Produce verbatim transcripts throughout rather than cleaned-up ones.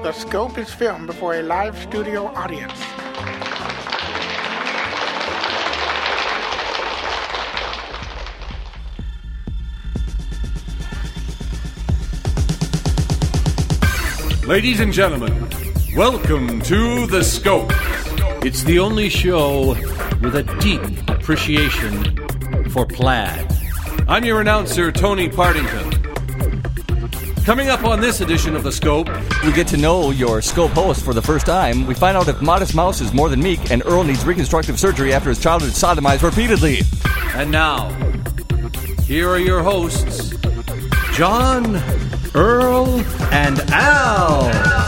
The Scope is filmed before a live studio audience. Ladies and gentlemen, welcome to The Scope. It's the only show with a deep appreciation for plaid. I'm your announcer, Tony Partington. Coming up on this edition of The Scope, we get to know your Scope host for the first time. We find out if Modest Mouse is more than meek, and Earl needs reconstructive surgery after his childhood sodomized repeatedly. And now, here are your hosts, John, Earl, and Al.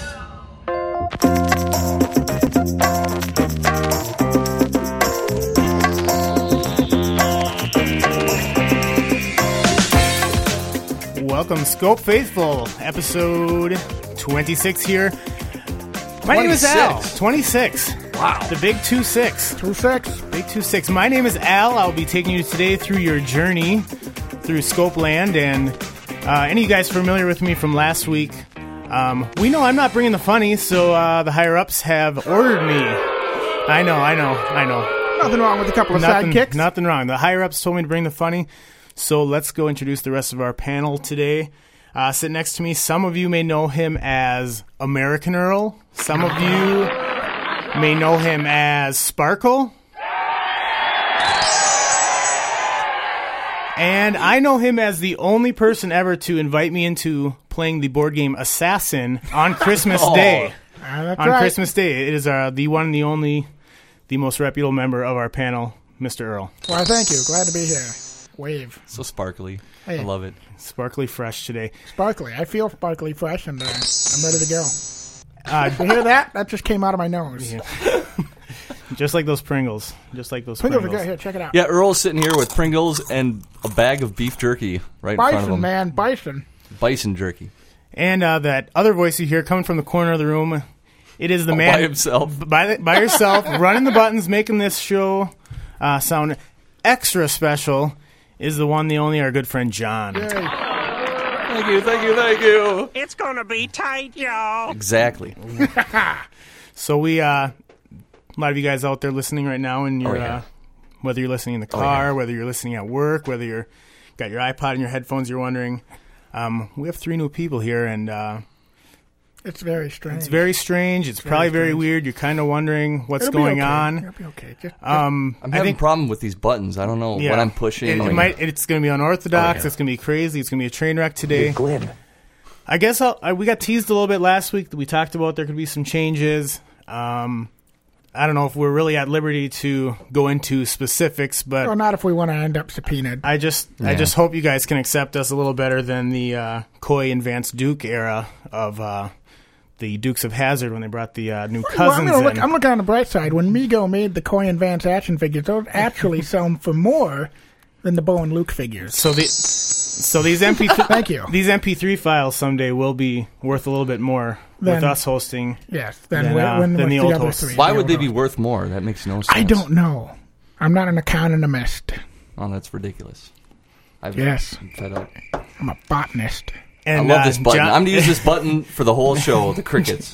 Welcome, Scope Faithful, episode twenty-six here. My name is Al. twenty-six. Wow. The big two six. Two six. Big two six. My name is Al. I'll be taking you today through your journey through Scope Land. And uh, any of you guys familiar with me from last week, um, we know I'm not bringing the funny, so uh, the higher-ups have ordered me. I know, I know, I know. Nothing wrong with a couple of Nothing, sidekicks. nothing wrong. The higher-ups told me to bring the funny. So let's go introduce the rest of our panel today. Uh, sitting next to me, some of you may know him as American Earl. Some of you may know him as Sparkle. And I know him as the only person ever to invite me into playing the board game Assassin on Christmas Oh. Day. Ah, that's on right. Christmas Day. It is uh, the one and the only, the most reputable member of our panel, Mister Earl. Well, thank you. Glad to be here. Wave. So sparkly. Hey. I love it. Sparkly fresh today. Sparkly. I feel sparkly fresh, and uh, I'm ready to go. Uh, You hear that? That just came out of my nose. Yeah. Just like those Pringles. Just like those Pringles Pringles. are good. Here, check it out. Yeah, Earl's sitting here with Pringles and a bag of beef jerky right in front of Bison, him. man. Bison. Bison jerky. And uh, that other voice you hear coming from the corner of the room, it is the man By himself. by, by yourself, running the buttons, making this show uh, sound extra special, is the one, the only, our good friend John. Yay. Thank you, thank you, thank you. It's gonna be tight, y'all. Exactly. So we, uh, a lot of you guys out there listening right now, and you're, Oh, yeah. uh, whether you're listening in the Oh, car, yeah. whether you're listening at work, whether you're got your iPod and your headphones, you're wondering, um, we have three new people here, and uh, It's very strange. it's very strange. It's, very probably very strange. weird. You're kind of wondering what's It'll be going okay. on. It'll be okay. Just, just Um, I'm I having think a problem with these buttons. I don't know yeah, what I'm pushing. It, it Like- might. It's going to be unorthodox. Oh, yeah. It's going to be crazy. It's going to be a train wreck today. I guess I'll, I, we got teased a little bit last week. That we talked about there could be some changes. Um, I don't know if we're really at liberty to go into specifics, but well, not if we want to end up subpoenaed. I just I Yeah. just hope you guys can accept us a little better than the uh, Coy and Vance Duke era of uh, the Dukes of Hazzard when they brought the uh, new Well, cousins I'm, gonna in. look, I'm looking on the bright side. When Mego made the Coy and Vance action figures, those actually sell for more than the Bo and Luke figures. so the so these M P three Thank you. these M P three files someday will be worth a little bit more with Then- us hosting. Yes, then, Than, when, uh, when than with the the, old other hosts. three. Why the would old they be hosts. worth more? That makes no sense. I don't know. I'm not an economist. Oh, that's ridiculous. I've, Yes. I'm fed up. I'm a botanist. And I love uh, this button. John- I'm going to use this button for the whole show, the crickets.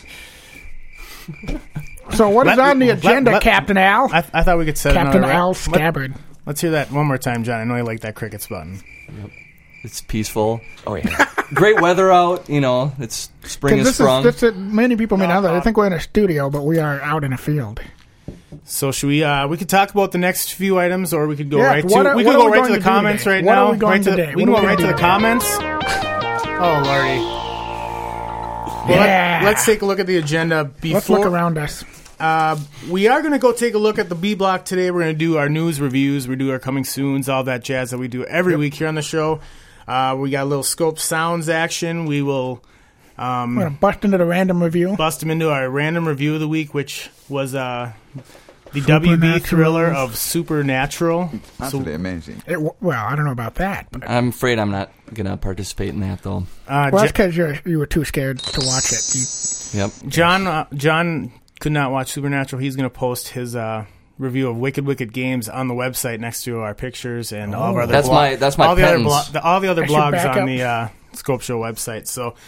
So what is Let- on the let- agenda, let- Captain Al? I, I thought we could set Captain another. Al Let, Scabbard. let's hear that one more time, John. I know you like that crickets button. It's peaceful. Oh, yeah. Great weather out. You know, it's spring 'Cause is this is, sprung. this is, many people may know that. I think we're in a studio, but we are out in a field. So should we? Uh, we could talk about the next few items, or we could go Yeah, right what to. are- we what could are go we right to going the to do comments today? right What now. are we going right to, today? We What can are go we right to gonna the do today? comments. Oh lordy! Well, Yeah. let, us take a look at the agenda before. Let's look around us. Uh, we are going to go take a look at the B block today. We're going to do our news reviews. We do our coming soons, all that jazz that we do every week here on the show. Uh, we got a little Scope Sounds action. We will I'm going to bust into the random review. bust them into our random review of the week, which was uh, the W B thriller of Supernatural. Absolutely amazing. It, w- well, I don't know about that. But, I'm afraid I'm not going to participate in that, though. Uh, well, Jo- that's because you you were too scared to watch it. You, Yep. John uh, John could not watch Supernatural. He's going to post his uh, review of Wicked Wicked Games on the website next to our pictures and all of our other That's blo- my- that's my all the other penance. blo- the, all the other I should blogs back on up. the uh, Scope Show website. So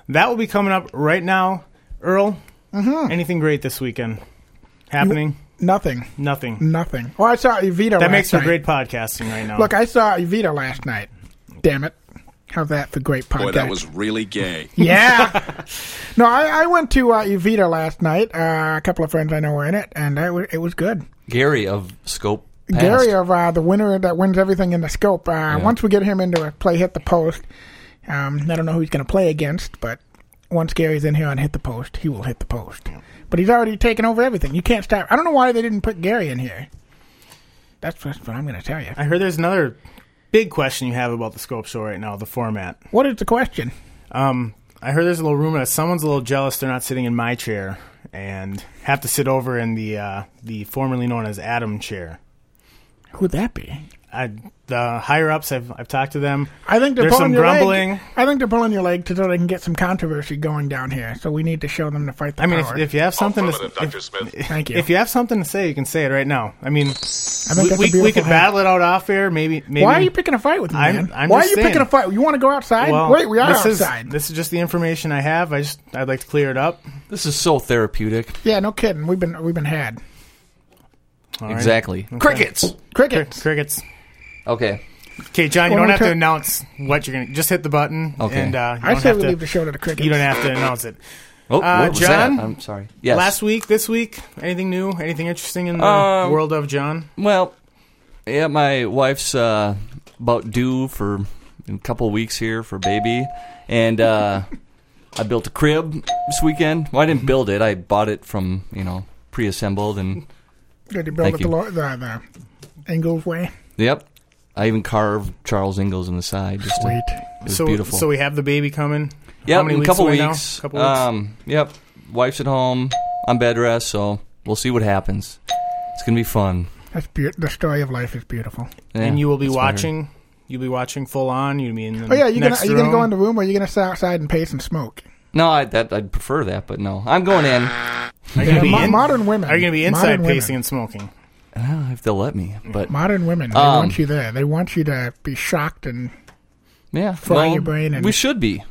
that will be coming up right now. Earl, Mm-hmm. anything great this weekend happening? Nothing. Nothing. Nothing. Oh, I saw Evita That last makes for night. great podcasting right now. Look, I saw Evita last night. Damn it. How's that for great podcast? Boy, that was really gay. Yeah. No, I, I went to uh, Evita last night. Uh, a couple of friends I know were in it, and I w- it was good. Gary of Scope passed. Gary of uh, the winner that wins everything in the scope. Uh, Yeah. Once we get him into a play Hit the Post, um, I don't know who he's going to play against, but once Gary's in here on Hit the Post, he will hit the post. But he's already taken over everything. You can't stop. I don't know why they didn't put Gary in here. That's just what I'm going to tell you. I heard there's another big question you have about the Scope Show right now, the format. What is the question? Um, I heard there's a little rumor that someone's a little jealous they're not sitting in my chair and have to sit over in the uh, the formerly known as Adam chair. Who'd that be? I, the higher ups, I've I've talked to them. I think they're There's pulling some your grumbling. leg. I think they're pulling your leg so they can get some controversy going down here. So we need to show them to fight the I mean, if, power. if you have something to Affirmative, Doctor Smith. if, Thank you. if you have something to say, you can say it right now. I mean, I think we, that's a we, we beautiful could thing. battle it out off air. Maybe maybe. Why are you picking a fight with me, I'm- man? I'm Why are just you saying. picking a fight? You want to go outside? Well, Wait, we are this outside. Is, this is just the information I have. I just I'd like to clear it up. This is so therapeutic. Yeah, no kidding. We've been we've been had. All right. Exactly. Crickets. Crickets. Cr- crickets. Okay. Okay, John, you Well, don't we have to took- announce what you're gonna. Just hit the button. Okay. And uh, you I don't say have we to. leave the show to the crickets. You don't have to announce it. Oh, Uh, what was John? that? I'm sorry. Yes. Last week, this week, anything new? Anything interesting in the Um, world of John? Well, yeah, my wife's uh, about due for a couple of weeks here for baby, and uh, I built a crib this weekend. Well, I didn't build it; I bought it from you know pre-assembled, and Did you build Thank it you. the, lo- the the Ingalls way? yep, I even carved Charles Ingalls in the side. Just to, Sweet. it was so, beautiful. so we have the baby coming. Yep, How many in a weeks couple away now? weeks. Couple weeks. Um, yep, wife's at home. I'm bed rest, so we'll see what happens. It's gonna be fun. That's be- the story of life is beautiful. Yeah, and you will be that's what I heard. watching. You'll be watching full on. You'll be in the Oh yeah, you gonna next are you gonna room. go in the room or are you gonna sit outside and pace and smoke? No, I, that I'd prefer that, but no, I'm going in. Are you gonna be Mo- in? modern women. Are you going to be inside Modern women. pacing and smoking? Well, if they'll let me, but Modern women. They Um, want you there. They want you to be shocked and yeah, fry well, your brain and- we should be.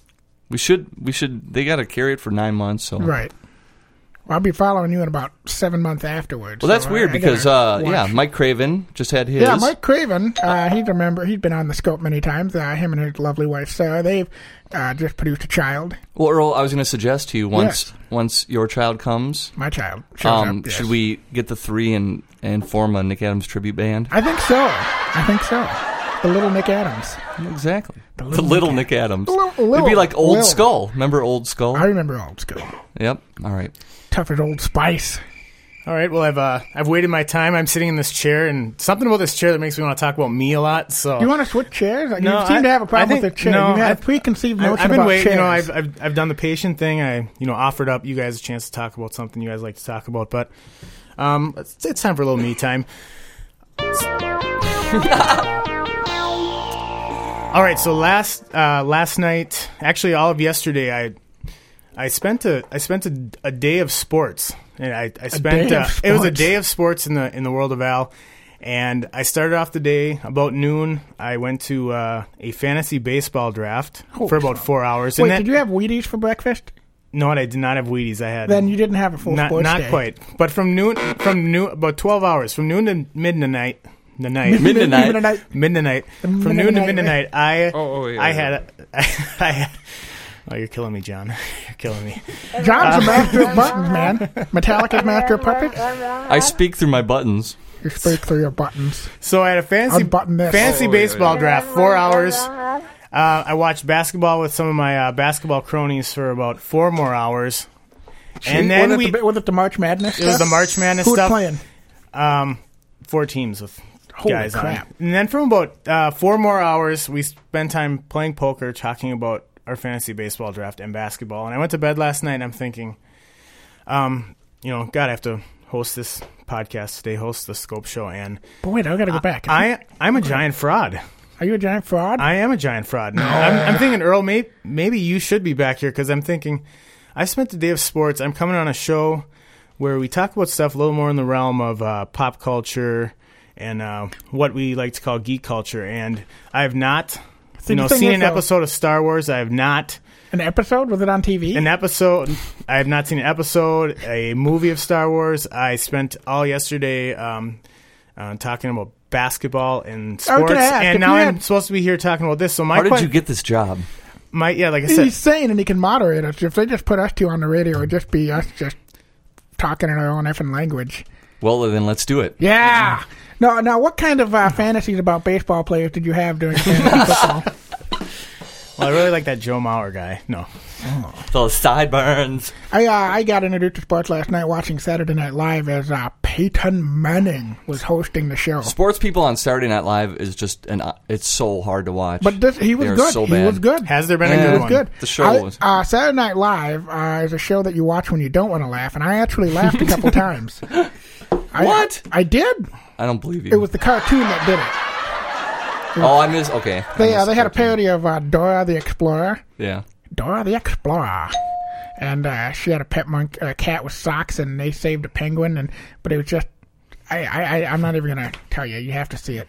We should. We should. They got to carry it for nine months. So right. Well, I'll be following you in about seven months afterwards. Well, that's so I- weird I because gotta uh, yeah, watch. Mike Craven just had his. Yeah, Mike Craven, uh, he's a member. He's been on the Scope many times. Uh, him and his lovely wife Sarah, they've uh, just produced a child. Well, Earl, I was going to suggest to you once Yes. once your child comes, My child. shows um, up, yes. should we get the three and and form a Nick Adams tribute band? I think so. I think so. The little Nick Adams. Exactly. The little little, Nick Nick Adams. The little- It'd little- be like Old Lil. Skull. Remember Old Skull? I remember old school. Yep. All right. Tough as Old Spice. All right. Well, I've uh, I've waited my time. I'm sitting in this chair, and something about this chair that makes me want to talk about me a lot. So You want to switch chairs? No, you seem I- to have a I problem think- with the chair. no, you have I- preconceived I, notion I've been about waiting. chairs. You know, I've, I've I've done the patient thing. I you know offered up you guys a chance to talk about something you guys like to talk about, but um, it's, it's time for a little me time. All right. So last uh, last night, actually, all of yesterday, I I spent a I spent a, a day of sports. And I, I spent day uh, of it was a sports. day of sports in the in the world of Al. And I started off the day about noon. I went to uh, a fantasy baseball draft Holy for about smokes. four hours. Wait, and then, did you have Wheaties for breakfast? No, I did not have Wheaties. I had Then you didn't have a full not sports not day. quite. But from noon from noon about twelve hours from noon to midnight. The night Midnight. Midnight. midnight from noon to Midnight. midnight. I Oh, oh, yeah, I yeah. had I had. Oh, you're killing me, John. You're killing me. John's a master of buttons, man. Metallica's master of puppets. I speak through my buttons. You speak through your buttons. So I had a fancy Unbutton this. fancy Oh, yeah, baseball yeah. draft, four hours. Uh, I watched basketball with some of my uh, basketball cronies for about four more hours, and then was we it the, was it the March Madness it was stuff? the March Madness Who was stuff. playing? Um, four teams with Holy guys crap. on it. And then from about uh, four more hours, we spent time playing poker, talking about our fantasy baseball draft and basketball. And I went to bed last night, and I'm thinking, um, you know, God, I have to host this podcast today, host the Scope Show, and But wait, I gotta go back. I I'm a giant fraud. Are you a giant fraud? I am a giant fraud. I'm, I'm thinking, Earl, may, maybe you should be back here because I'm thinking I spent the day of sports. I'm coming on a show where we talk about stuff a little more in the realm of uh, pop culture and uh, what we like to call geek culture. And I have not See, you know, the thing seen is, an though- episode of Star Wars. I have not. An episode? Was it on T V? An episode. I have not seen an episode, a movie of Star Wars. I spent all yesterday um, uh, talking about basketball and I was sports, gonna ask, and if now you I'm had- supposed to be here talking about this. So my How did que- you get this job? my yeah, like I He's said, sane and he can moderate us. If they just put us two on the radio, it would just be us just talking in our own effing language. Well, then let's do it. Yeah. No, now, what kind of uh, fantasies about baseball players did you have during fantasy football? well, I really like that Joe Mauer guy. No, Those sideburns. I uh, I got introduced to sports last night watching Saturday Night Live as uh, Peyton Manning was hosting the show. Sports people on Saturday Night Live is just an. It's so hard to watch. But this, he was They're good. so he bad. was good. has there been Yeah. a It good was one? good. The show I- was- uh, Saturday Night Live uh, is a show that you watch when you don't want to laugh, and I actually laughed a couple times. I, What? I, I did. I don't believe you. It was the cartoon that did it. Oh, I miss. Okay. I They uh, missed they had a cartoon. parody of uh, Dora the Explorer. Yeah. Dora the Explorer. And uh, she had a pet monk, a cat with socks, and they saved a penguin. And but it was just, I, I, I I'm not even gonna tell you. You have to see it.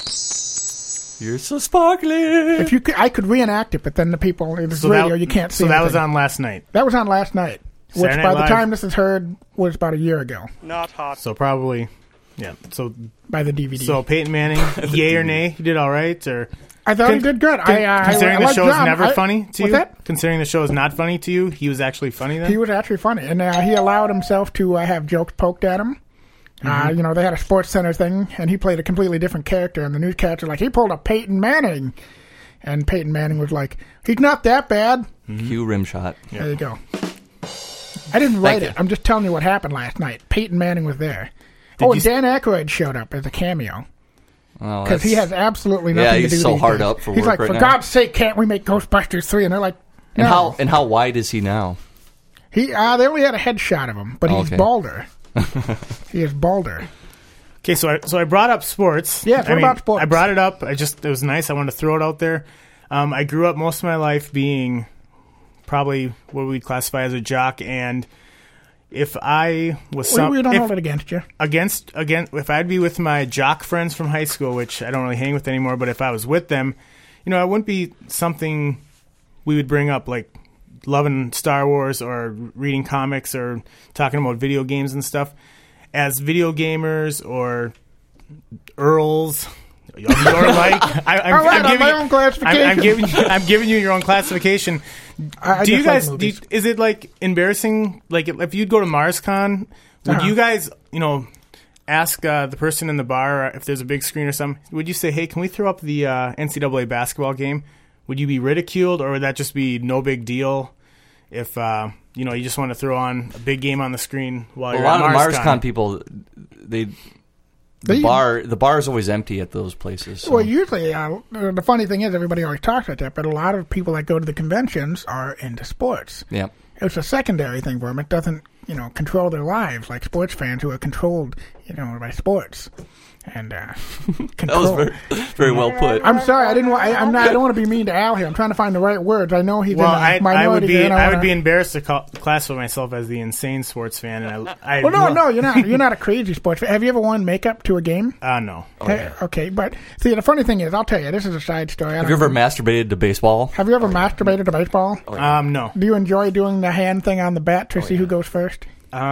You're so sparkly. If you, could, I could reenact it, but then the people in the So radio, that, you can't see. So that was anything. on last night. That was on last night, which Saturday by Night the Live. time this is heard was about a year ago Not hot. So probably, yeah. So by the D V D. so Peyton Manning, yay or nay? He did all right, or I thought he did good. con- I, uh, considering I, I the like show is John. never I- funny to what's you. that? Considering the show is not funny to you, he was actually funny then. He was actually funny, and uh, he allowed himself to uh, have jokes poked at him. Uh, you know, they had a Sports Center thing, and he played a completely different character. And the newscaster like, he pulled a Peyton Manning, and Peyton Manning was like, he's not that bad. Cue rim shot. There you go. I didn't write you. it. I'm just telling you what happened last night. Peyton Manning was there. oh, and you Dan Aykroyd showed up as a cameo. Oh, Because he that's- has absolutely nothing Yeah, to he's do so these hard days. up for He's work like, right for now." God's sake, can't we make Ghostbusters three? And they're like, no. And how and how wide is he now? He, uh, they only had a headshot of him, but he's Okay. balder. He is balder. Okay, so I, so I brought up sports. Yeah, I what mean, about sports? I brought it up. I just it was nice. I wanted to throw it out there. Um, I grew up most of my life being probably what we'd classify as a jock, and if I was We, some, we don't if, hold it against you. against again, if I'd be with my jock friends from high school, which I don't really hang with anymore, but if I was with them, you know, it wouldn't be something we would bring up like loving Star Wars or reading comics or talking about video games and stuff. As video gamers or Earls of your like, I, I'm, All right, I'm on giving my you- own classification. I'm, I'm giving you, I'm giving you your own classification. I, I do you just like guys? Do you, movies. is it like embarrassing? Like if you'd go to MarsCon, would Uh-huh. you guys, you know, ask uh, the person in the bar if there's a big screen or something? Would you say, "Hey, can we throw up the uh, N C double A basketball game?" Would you be ridiculed, or would that just be no big deal? If uh, you know, you just want to throw on a big game on the screen while A you're lot at of MarsCon. MarsCon people, they the They- bar the bar is always empty at those places. So. Well, usually, uh, the funny thing is, everybody always talks about that, but a lot of people that go to the conventions are into sports. yeah. It's a secondary thing for them. It doesn't, you know, control their lives like sports fans who are controlled, you know, by sports. And uh, That control. was very, very well put. I'm sorry, I didn't. Want, I, I'm not. I don't want to be mean to Al here. I'm trying to find the right words. I know he's Well, in a I, I minority would be here, and I wanna- would be embarrassed to call, classify myself as the insane sports fan, and I. I Well, no, lo- no, you're not. You're not a crazy sports fan. Have you ever worn makeup to a game? Uh, no. Hey, okay, but see, the funny thing is, I'll tell you, this is a side story. I Have don't you ever know. masturbated to baseball? Have you ever masturbated to baseball? Um, no. Do you enjoy doing the hand thing on the bat to see who goes first?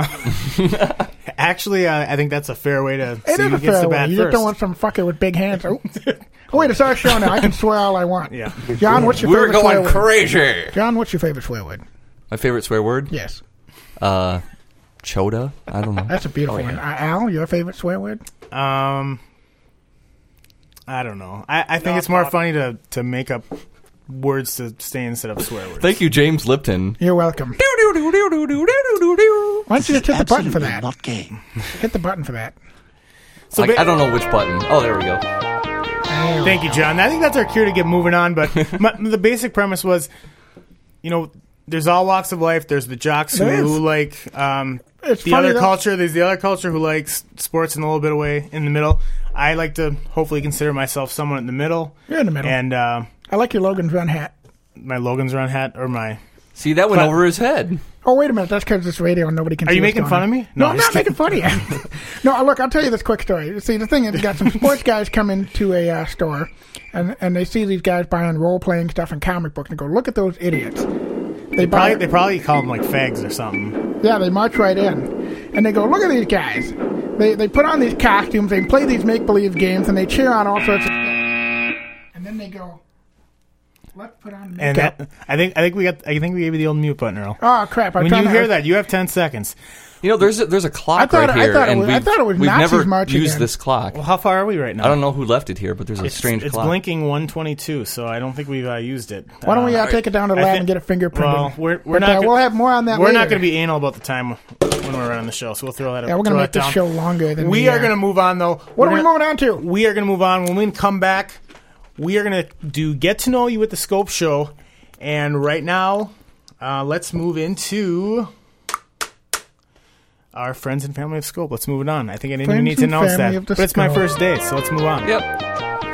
Actually, uh, I think that's a fair way to It see is who a gets fair the way. bat You just first. don't want some fucker with big hands. Oh, oh wait, it's our show now. I can swear all I want. Yeah. John, what's your We're favorite swear going word? crazy. John, what's your favorite swear word? My favorite swear word? Yes, Uh, Choda? I don't know. that's a beautiful Oh, yeah. one. Uh, Al, your favorite swear word? Um, I don't know. I, I think it's more funny to, to make up words to stay instead of swear words. Thank you, James Lipton. You're welcome. Why don't you just hit the button for that? Not gay. Hit the button for that. So I, ba- I don't know which button. Oh, there we go. There we Thank you, go. John. I think that's our cue to get moving on. But my, the basic premise was, you know, there's all walks of life. There's the jocks who, There is. who like um, It's the funny other though. culture. There's the other culture who likes sports in a little bit away in the middle. I like to hopefully consider myself someone in the middle. You're in the middle. And uh, I like your Logan's Run hat. my Logan's Run hat or my See, that went But- over his head. Oh, wait a minute. That's because it's radio and nobody can Are see you what's making going fun on. of me? No, No, I'm just not making fun of you. No, look, I'll tell you this quick story. See, the thing is, you got some sports guys come into a uh, store, and and they see these guys buying role-playing stuff and comic books, and go, look at those idiots. They, They buy probably they probably call them like fags or something. Yeah, they march right in. And they go, look at these guys. They they put on these costumes, they play these make-believe games, and they cheer on all sorts of stuff. And then they go, let's put on And makeup. that, I think I think we got I think we gave you the old mute button, Earl. Oh, crap. I'm When trying you to- hear that, you have ten seconds. You know, there's a, there's a I clock thought- right I here, thought it and was- I we've, thought it was we've Nazis never marching used in. this clock. Well, how far are we right now? I don't know who left it here, but there's a It's, strange it's clock. blinking one twenty-two, so I don't think we've uh, used it. Why don't we uh, Uh, take it down to the I lab think- and get it fingerprinted? Well, we're, we're But, not. uh, gonna- we'll have more on that We're later. not going to be anal about the time when we're on the show, so we'll throw that. Yeah, we're going to throw make that this down. show longer than We the, are uh, going to move on, though. What We're are we gonna- moving on to? We are going to move on. When we come back, we are going to do Get to Know You with the Scope Show. And right now, uh, let's move into our friends and family of Scope. Let's move it on. I think I didn't even Friends need to and announce family that. of the But it's my Scope. first day, so let's move on. Yep.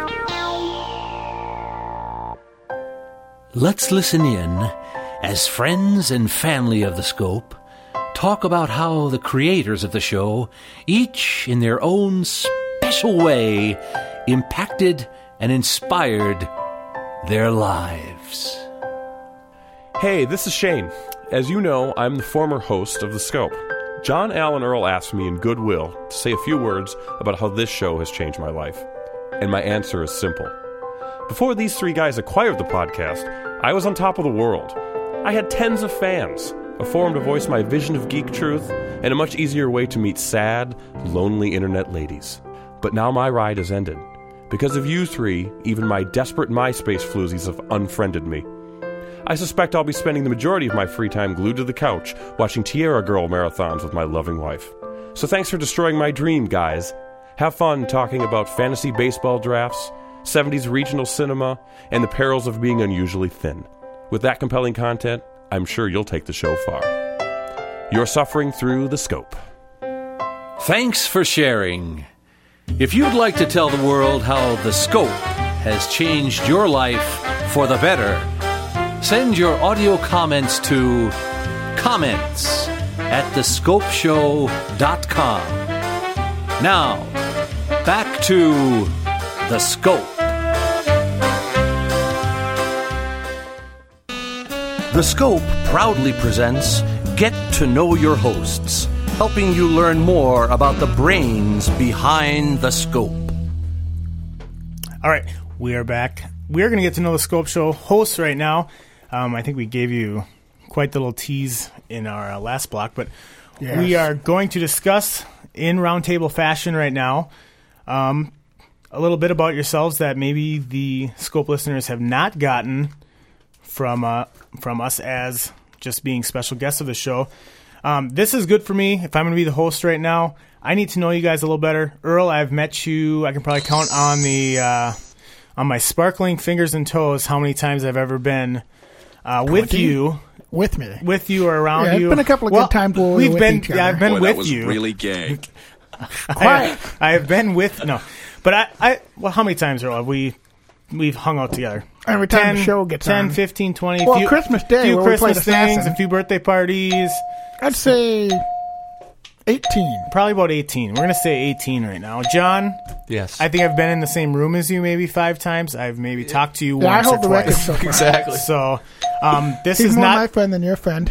Let's listen in as friends and family of the Scope talk about how the creators of the show, each in their own special way, impacted and inspired their lives. Hey, this is Shane. As you know, I'm the former host of The Scope. John Allen Earl asked me in goodwill to say a few words about how this show has changed my life. And my answer is simple. Before these three guys acquired the podcast, I was on top of the world. I had tens of fans, a forum to voice my vision of geek truth, and a much easier way to meet sad, lonely internet ladies. But now my ride has ended. Because of you three, even my desperate MySpace floozies have unfriended me. I suspect I'll be spending the majority of my free time glued to the couch, watching Tierra Girl marathons with my loving wife. So thanks for destroying my dream, guys. Have fun talking about fantasy baseball drafts, seventies regional cinema, and the perils of being unusually thin. With that compelling content, I'm sure you'll take the show far. You're suffering through the Scope. Thanks for sharing. If you'd like to tell the world how the Scope has changed your life for the better, send your audio comments to comments at the scope show dot com. Now, back to The Scope. The Scope proudly presents Get to Know Your Hosts, helping you learn more about the brains behind the Scope. All right, we are back. We are going to get to know the Scope Show hosts right now. Um, I think we gave you quite the little tease in our uh, last block, but Yes. we are going to discuss in roundtable fashion right now um, a little bit about yourselves that maybe the Scope listeners have not gotten from uh, from us as just being special guests of the show. Um, this is good for me. If I'm going to be the host right now, I need to know you guys a little better. Earl, I've met you. I can probably count on the uh, on my sparkling fingers and toes how many times I've ever been uh, with twenty? you, With me. with you or around Yeah, it's you. been a couple of good times where we we've were with been. each Yeah, other. I've been Boy, with that was you. really gay. Quiet. I, I have been with no, but I, I. Well, how many times Earl, have we we've hung out together? Every time the show gets ten, on. fifteen, twenty. Well, few, Christmas Day, few where we played Christmas things, Assassin. a few birthday parties. I'd say eighteen. Probably about eighteen. We're gonna say eighteen right now. John, Yes. I think I've been in the same room as you maybe five times. I've maybe talked to you Yeah, I once hold or the record twice. so far. exactly. So, um, this He's is more not my friend than your friend.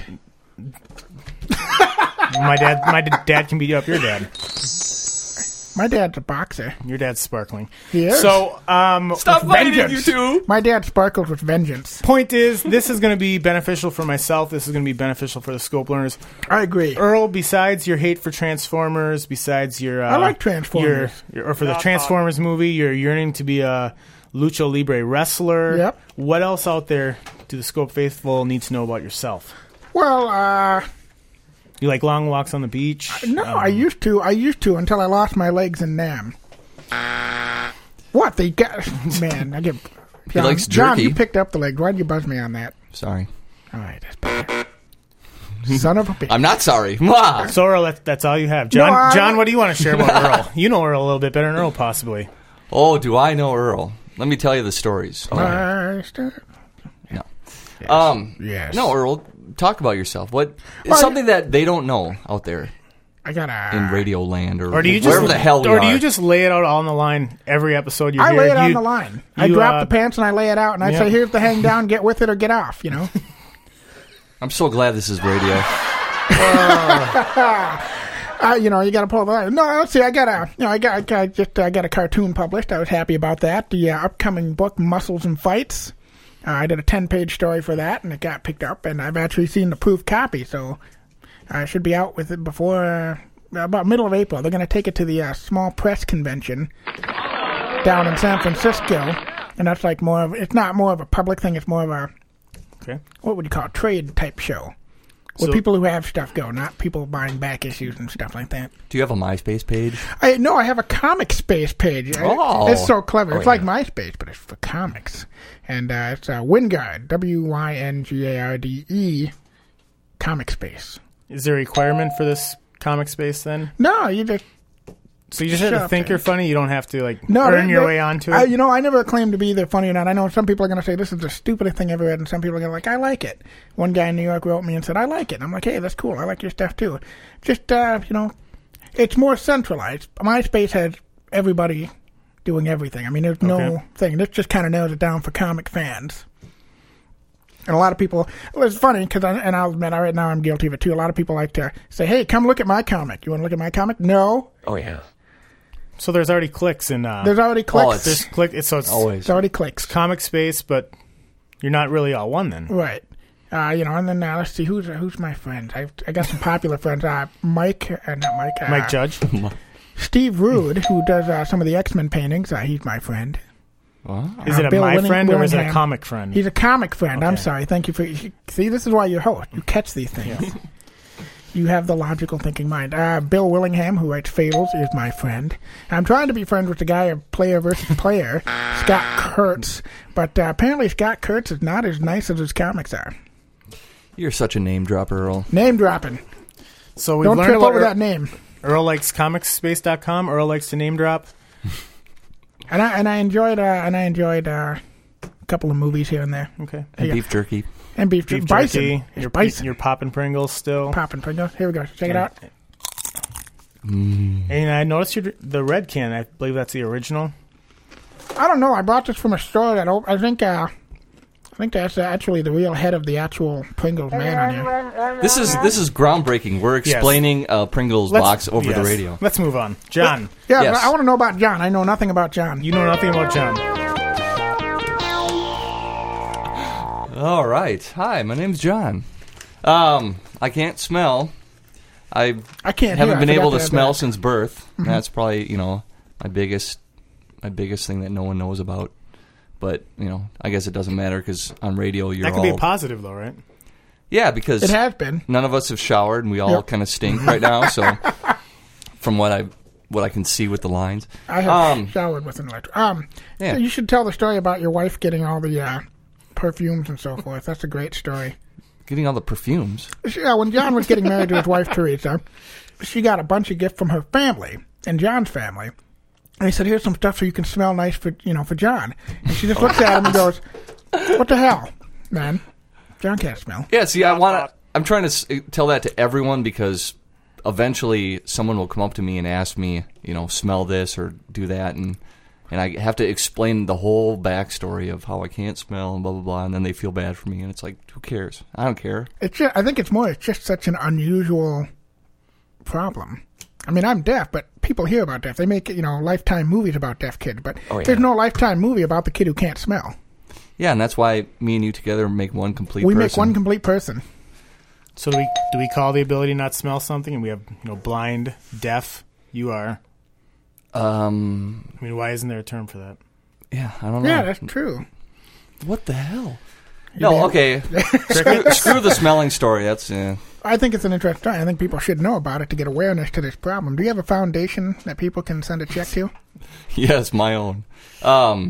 my dad. My d- dad can beat up your dad. My dad's a boxer. Your dad's sparkling. He is. So, um, Stop fighting, you vengeance. two. My dad sparkles with vengeance. point is, this is going to be beneficial for myself. This is going to be beneficial for the Scope learners. I agree. Earl, besides your hate for Transformers, besides your uh, I like Transformers. your, your- or for the Transformers movie, you're yearning to be a Lucha Libre wrestler. Yep. What else out there do the Scope faithful need to know about yourself? Well, uh, You like long walks on the beach? no, Um, I used to. I used to until I lost my legs in Nam. What? They got... Man, I get... John, likes John, jerky. you picked up the leg. Why'd you buzz me on that? Sorry. All right, that's better. Son of a bitch. I'm not sorry. Mwah. So Earl, that, that's all you have. John, No, I- John, what do you want to share about Earl? You know Earl a little bit better than Earl, possibly. Oh, do I know Earl? Let me tell you the stories. Master. No. Um, Yes. No, Earl, talk about yourself. What Well, something that they don't know out there I got a. in Radio Land or, Or do you just wherever the hell we or are. do you just lay it out on the line every episode you I hear? lay it on You- the line. I you, drop uh, the pants and I lay it out, and I yeah. say, "Here's the hang down. Get with it or get off." You know. I'm so glad this is radio. Uh, you know, you got to pull the line. No, let's see. I got a, you know, I got, I got just, I got a cartoon published. I was happy about that. The uh, upcoming book, Muscles and Fights. Uh, I did a ten-page story for that, and it got picked up. And I've actually seen the proof copy, so I should be out with it before uh, about middle of April. They're going to take it to the uh, small press convention down in San Francisco, and that's like more of. It's not more of a public thing. It's more of a Okay. what would you call it, trade type show. Where So- people who have stuff go, not people buying back issues and stuff like that. Do you have a MySpace page? I no, I have a comic space page. I- Oh. It's so clever. Oh, it's like yeah. MySpace, but it's for comics. And uh, it's uh, Wingard, W Y N G A R D E, comic space. Is there a requirement for this comic space then? No, you just So you just have Shut to up, think man. you're funny. You don't have to like no earn they- your they- way onto it. I, you know, I never claim to be either funny or not. I know some people are going to say this is the stupidest thing I ever read, and some people are going to like, I like it. One guy in New York wrote me and said, I like it. And I'm like, hey, that's cool. I like your stuff too. Just uh, you know, it's more centralized. MySpace has everybody doing everything. I mean, there's no Okay. thing. This just kind of narrows it down for comic fans. And a lot of people, well, it's funny because, and I'll admit, right now I'm guilty of it too. A lot of people like to say, "Hey, come look at my comic. You want to look at my comic?" No, Oh yeah. so there's already clicks in. Uh, there's already Oh, clicks. it's- there's click. It's, so it's Always. There's already clicks. comic space, but you're not really all one then. Right. Uh, you know, and then uh, let's see who's who's my friends. I I got some popular friends. Uh, Mike, uh, not Mike. Uh, Mike Judge. Steve Rude, who does uh, some of the X-Men paintings. Uh, he's my friend. Wow. Is it Uh, a Bill my Willing- friend or is it a Willingham. comic friend? He's a comic friend. I'm Okay. sorry. Thank you for. See, this is why you're host. You catch these things. You have the logical thinking mind. Uh, Bill Willingham, who writes Fables, is my friend. I'm trying to be friends with the guy of Player versus Player, Scott Kurtz. But uh, apparently Scott Kurtz is not as nice as his comics are. You're such a name dropper, Earl. Name dropping. so we've Don't learned trip about over Earl, that name. Earl likes comic space dot com. Earl likes to name drop. And I and I enjoyed uh, and I enjoyed uh, a couple of movies here and there. Okay. And Yeah. beef jerky. And beef, Beef bison. jerky. It's You're, bison. you're popping Pringles still. Popping Pringles. Here we go. Check it out. And I noticed your, the red can. I believe that's the original. I don't know. I bought this from a store that op- I think. Uh, I think that's actually the real head of the actual Pringles man on here. This is this is groundbreaking. We're explaining a Pringles Let's- box over yes. the radio. Let's move on. John, Yeah, Yes. but I want to know about John. I know nothing about John. you know nothing about John. All right. Hi, my name's John. Um, I can't smell. I I can't. haven't hear. been I able forgot to add smell that. since birth. That's probably you know my biggest my biggest thing that no one knows about. But you know, I guess it doesn't matter because on radio you're That could all be a positive though, right? yeah because It has been. none of us have showered and we all Yep. kind of stink right now. So from what I what I can see with the lines, I have um, showered with an electric. Um, Yeah. so you should tell the story about your wife getting all the uh, perfumes and so forth. That's a great story. getting all the perfumes. She- Yeah, when John was getting married to his wife Teresa, she got a bunch of gifts from her family and John's family. And he said, "Here's some stuff so you can smell nice for you know for John." And she just looks at him and goes, "What the hell, man? John can't smell." Yeah, see, I want to. I'm trying to s- tell that to everyone because eventually someone will come up to me and ask me, you know, smell this or do that, and and I have to explain the whole backstory of how I can't smell and blah blah blah, and then they feel bad for me, and it's like, who cares? I don't care. It's just, I think it's more. It's just such an unusual problem. I mean, I'm deaf, but people hear about deaf. They make you know Lifetime movies about deaf kids, but Oh, yeah. there's no Lifetime movie about the kid who can't smell. Yeah, and that's why me and you together make one complete. We person. make one complete person. So do we do we call the ability not to smell something? And we have you know blind, deaf. You are. Um. I mean, why isn't there a term for that? Yeah, I don't know. Yeah, that's true. What the hell? No, okay. screw, screw the smelling story. That's uh, I think it's an interesting story. I think people should know about it to get awareness to this problem. Do you have a foundation that people can send a check to? yes, my own. Um.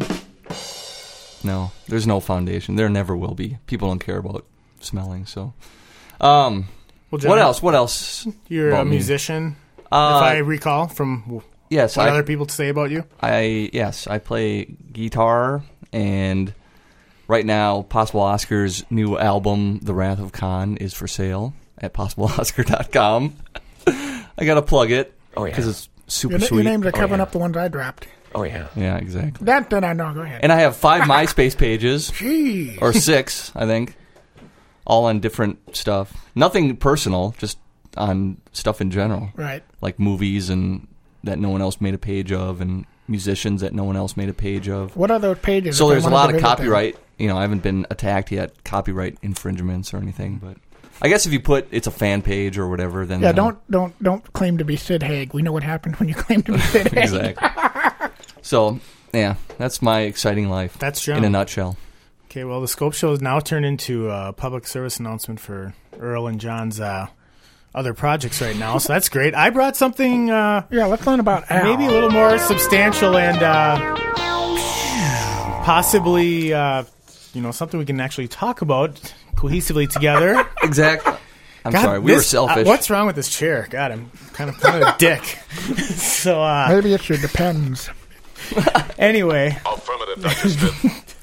No, there's no foundation. There never will be. People don't care about smelling. So, um, Well, John, what else? What else? You're about a me? musician, Uh, if I recall from yes, what I, other people say about you. I yes, I play guitar and right now, Possible Oscar's new album, The Wrath of Khan, is for sale at possible oscar dot com. I got to plug it Oh, yeah. because it's super Your, sweet. your names are covering yeah. up the ones I dropped. Oh, yeah. Yeah, exactly. That then I know. Go ahead. And I have five MySpace pages, Jeez. or six, I think, all on different stuff. Nothing personal, just on stuff in general. Right. Like movies and that no one else made a page of, and musicians that no one else made a page of. What are those pages? So if I there's a wanted lot to of visit them? copyright. You know, I haven't been attacked yet, copyright infringements or anything. But I guess if you put it's a fan page or whatever, then Yeah, uh, don't don't don't claim to be Sid Haig. We know what happened when you claim to be Sid Haig. exactly. So yeah, that's my exciting life. That's John. in a nutshell. Okay, well, the Scope Show has now turned into a public service announcement for Earl and John's uh, other projects right now, so that's great. I brought something uh, Yeah, let's learn about Al. maybe a little more substantial and uh, possibly, uh, you know, something we can actually talk about cohesively together. Exactly. I'm God, sorry, we were this- selfish. Uh, what's wrong with this chair? God, I'm kind of, kind of a dick. so, uh, Maybe it should depends. anyway. Affirmative, Doctor Smith.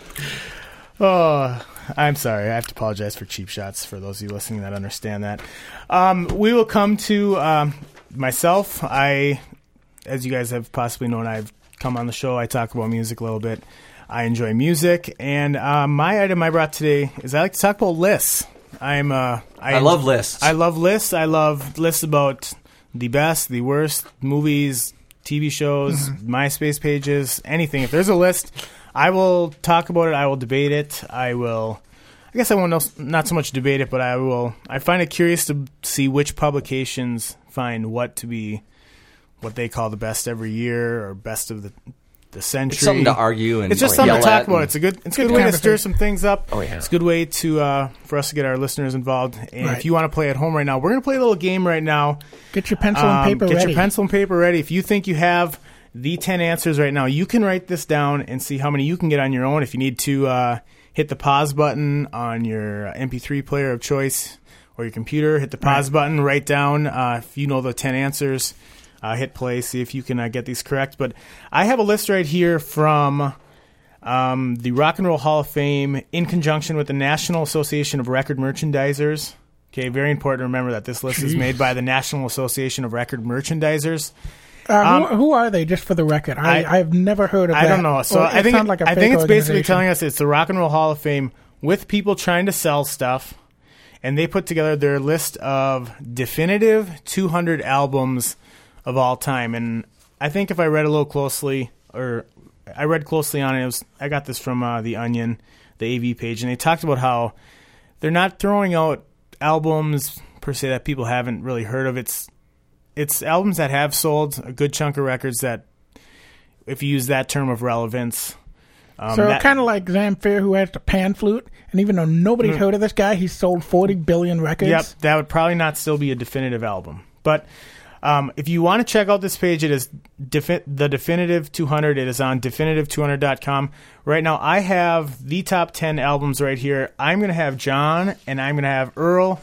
Oh, I'm sorry. I have to apologize for cheap shots for those of you listening that understand that. Um, we will come to um, myself. I, as you guys have possibly known, I've come on the show. I talk about music a little bit. I enjoy music, and uh, my item I brought today is I like to talk about lists. I'm. Uh, I, I love lists. I love lists. I love lists about the best, the worst movies, T V shows, MySpace pages, anything. If there's a list, I will talk about it. I will debate it. I will. I guess I won't know, not so much debate it, but I will. I find it curious to see which publications find what to be what they call the best every year or best of the the century. It's something to argue and It's just yell something to talk at about. and- It's a good. It's a Good good way to conversation. stir some things up. Oh, yeah. It's a good way to uh, for us to get our listeners involved. And Right. if you want to play at home right now, we're going to play a little game right now. Get your pencil Um, and paper get ready. your pencil and paper ready. If you think you have the ten answers right now, you can write this down and see how many you can get on your own. If you need to uh, hit the pause button on your M P three player of choice or your computer, hit the pause button, write down uh, if you know the ten answers, uh, hit play, see if you can uh, get these correct. But I have a list right here from um, the Rock and Roll Hall of Fame in conjunction with the National Association of Record Merchandisers. Okay, very important to remember that this list is Jeez. made by the National Association of Record Merchandisers. Uh, Um, who, who are they, just for the record? I, I- I've never heard of I that. don't know. So Or I it think sounds like a I fake think it's basically organization. telling us it's the Rock and Roll Hall of Fame with people trying to sell stuff, and they put together their list of definitive two hundred albums of all time. And I think if I read a little closely, or I read closely on it, it was, I got this from uh, the Onion, the A V page, and they talked about how they're not throwing out albums per se that people haven't really heard of. It's it's albums that have sold a good chunk of records that, if you use that term of relevance. Um, So that- kind of like Zamfir, who has the pan flute, and even though nobody's heard of this guy, he's sold forty billion records. Yep, that would probably not still be a definitive album. But um, if you want to check out this page, it is defi- the Definitive two hundred. It is on definitive two hundred dot com. Right now, I have the top ten albums right here. I'm going to have John and I'm going to have Earl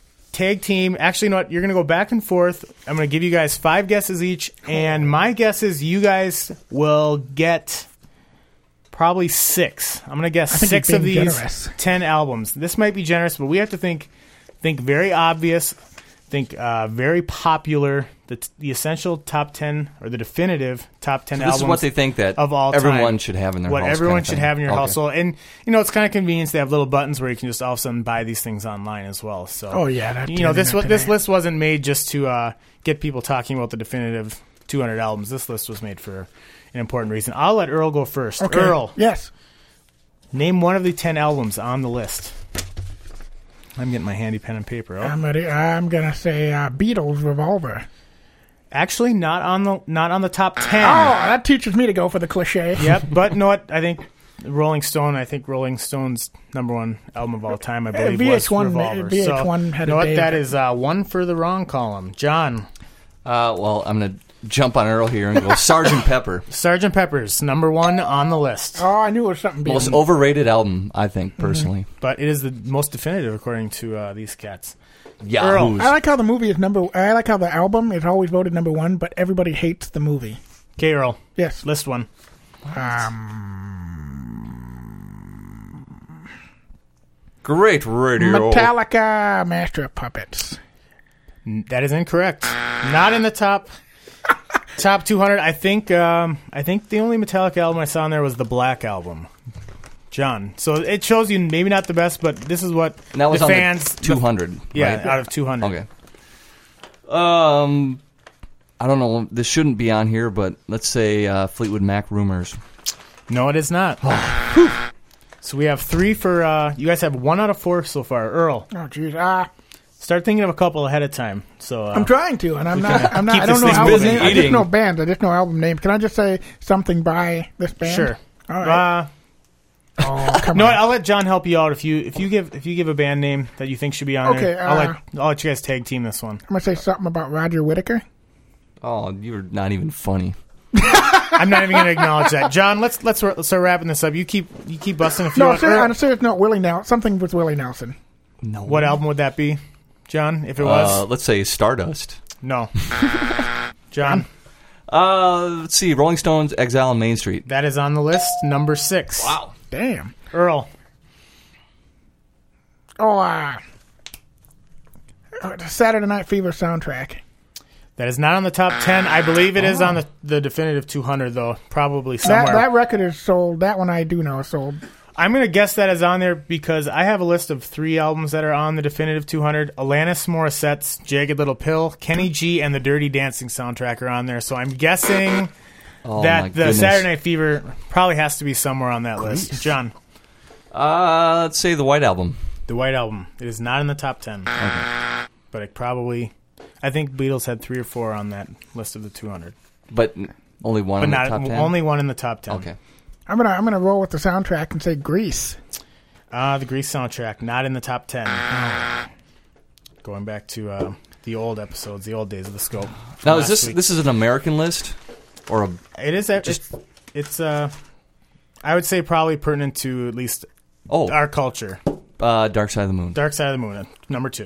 tag team. Actually, you know what? You're going to go back and forth. I'm going to give you guys five guesses each. And my guess is you guys will get probably six. I'm going to guess I think six you're of these being generous. ten albums. This might be generous, but we have to think think very obvious, think uh, very popular, the, t- the essential top ten or the definitive top ten So albums. this is what they think that of all everyone time. should have in their what house. everyone kind of should thing. have in your Okay. household. And, you know, it's kind of convenient. They have little buttons where you can just all of a sudden buy these things online as well. So, Oh, yeah, that you know, this internet wa- this today. list wasn't made just to uh, get people talking about the definitive two hundred albums. This list was made for an important reason. I'll let Earl go first. Okay. Earl, Yes. name one of the ten albums on the list. I'm getting my handy pen and paper out. I'm ready. I'm gonna say uh, Beatles Revolver. Actually, not on the not on the top ten. Oh, that teaches me to go for the cliche. Yep, but you know what? I think Rolling Stone. I think Rolling Stone's number one album of all time. I believe V H was one Revolver. V H one so, had you a know what? day That of it. is uh, one for the wrong column. John, Uh, well, I'm going to jump on Earl here and go Sergeant Pepper. Sergeant Pepper's number one on the list, Oh, I knew it was something. Most Beatles. overrated album, I think, personally. but it is the most definitive according to uh, these cats. Yeah. Earl. I like how the movie is number. I like how the album is always voted number one, but everybody hates the movie. Okay, Earl, Yes. list one. Um, Great radio. Metallica, Master of Puppets. That is incorrect. Not in the top top two hundred. I think um, I think the only Metallica album I saw on there was the Black Album. John. So it shows you maybe not the best, but this is what And that was the on fans the two hundred. Yeah, right? out of two hundred. Okay. Um, I don't know. This shouldn't be on here, but let's say uh, Fleetwood Mac Rumors. No, it is not. So we have three for. Uh, you guys have one out of four so far. Earl, Oh, jeez. Ah, start thinking of a couple ahead of time. So uh, I'm trying to, and I'm not. I'm not. keep I don't this know thing album busy names. I just eating. know bands. I just know album names. Can I just say something by this band? Sure. All right. Uh, oh, come no, on. I'll let John help you out if you if you give if you give a band name that you think should be on Okay, there. I'll uh, let I'll let you guys tag team this one. I'm gonna say something about Roger Whittaker. Oh, you're not even funny. I'm not even going to acknowledge that. John, let's let's, let's start wrapping this up. You keep you keep busting a few. No, out. ser- Earl, on a serious note, Willie Nelson. Something with Willie Nelson. No. what album would that be, John? If it was Uh, let's say Stardust. no, John, Uh, let's see. Rolling Stones, Exile on Main Street. that is on the list. Number six. Wow. Damn. Earl. Oh, uh, uh, the Saturday Night Fever soundtrack. That is not on the top ten. I believe it is on the, the definitive two hundred, though. Probably somewhere. That that record is sold. That one I do know is sold. I'm going to guess that is on there because I have a list of three albums that are on the definitive two hundred. Alanis Morissette's Jagged Little Pill, Kenny G, and the Dirty Dancing soundtrack are on there. So I'm guessing Oh, my that the goodness. Saturday Night Fever probably has to be somewhere on that list. John, Uh, let's say the White Album. the White Album. It is not in the top ten. Okay. But it probably... I think Beatles had three or four on that list of the two hundred. But only one But in not the top ten? only one in the top ten. Okay. I'm gonna I'm gonna roll with the soundtrack and say Grease. Uh, the Grease soundtrack, not in the top ten. Going back to uh, the old episodes, the old days of the Scope. Now, is Last this week. this is an American list? Or a... It is. It's, it's uh, I would say probably pertinent to at least Oh, our culture. uh, Dark Side of the Moon. Dark Side of the Moon, number two.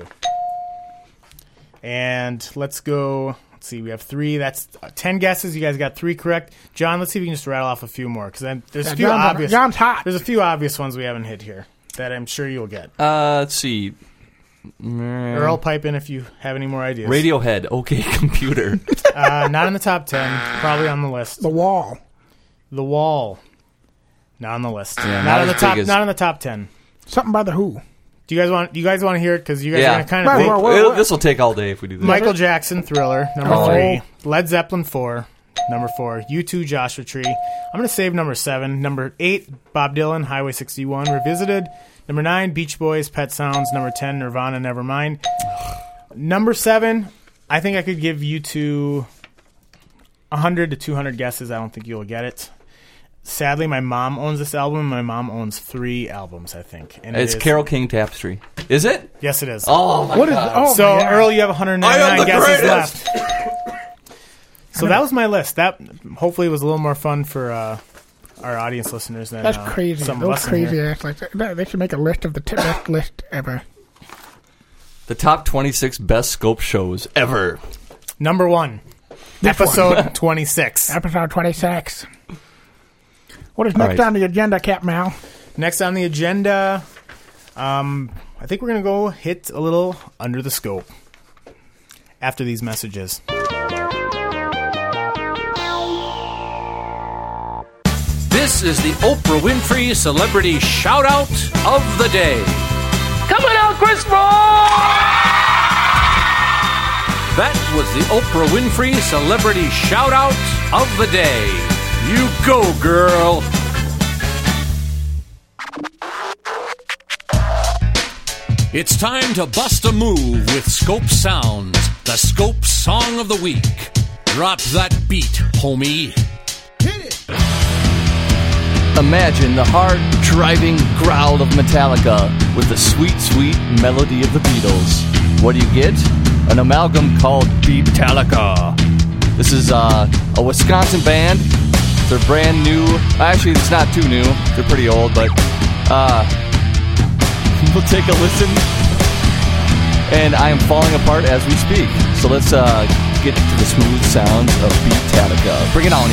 And let's go. Let's see. We have three. That's uh, ten guesses. You guys got three correct. John, let's see if we can just rattle off a few more because there's Yeah, a few John's, obvious. John's hot. There's a few obvious ones we haven't hit here that I'm sure you'll get. Uh, let's see. Earl, pipe in if you have any more ideas. Radiohead, OK Computer. Uh, not in the top ten. Probably on the list. The Wall. The Wall. Not on the list. Yeah, not, not on the as top. big as- Not on the top ten. Something by the Who. Do you guys want? Do you guys want to hear it? Because you guys Yeah. are going to kind Well, of. well, well, This will take all day if we do this. Michael Jackson, Thriller, number Oh. three. Led Zeppelin, four, number four. U two, Joshua Tree. I'm going to save number seven. Number eight, Bob Dylan, Highway sixty-one, Revisited. Number nine, Beach Boys, Pet Sounds. Number ten, Nirvana, Nevermind. Number seven, I think I could give you two one hundred to two hundred guesses. I don't think you'll get it. Sadly, my mom owns this album. My mom owns three albums, I think. And it It's is- Carole King Tapestry. Is it? Yes, it is. Oh, my What is? God. Oh, So, my God. Earl, you have one hundred I am ninety-nine the guesses greatest. left. So that was my list. That hopefully was a little more fun for uh, our audience listeners than That's uh, crazy. some of Those us in crazy here. ass like that. They should make a list of the t- best list ever. The top twenty-six best Scope shows ever. Number one, This episode twenty-six. Episode twenty-six. What is All next right. on the agenda, Cap Mal? Next on the agenda, um, I think we're gonna go hit a little under the scope after these messages. This is the Oprah Winfrey Celebrity Shout Out of the Day. Coming out, Chris Rock! That was the Oprah Winfrey Celebrity Shout Out of the Day. You go, girl. It's time to bust a move with Scope Sounds, the Scope Song of the Week. Drop that beat, homie. Imagine the hard-driving growl of Metallica with the sweet, sweet melody of the Beatles. What do you get? An amalgam called Beatallica. This is uh, a Wisconsin band. They're brand new. Actually, it's not too new. They're pretty old, but uh, we'll take a listen. And I am falling apart as we speak. So let's uh, get to the smooth sounds of Beatallica. Bring it on, y'all.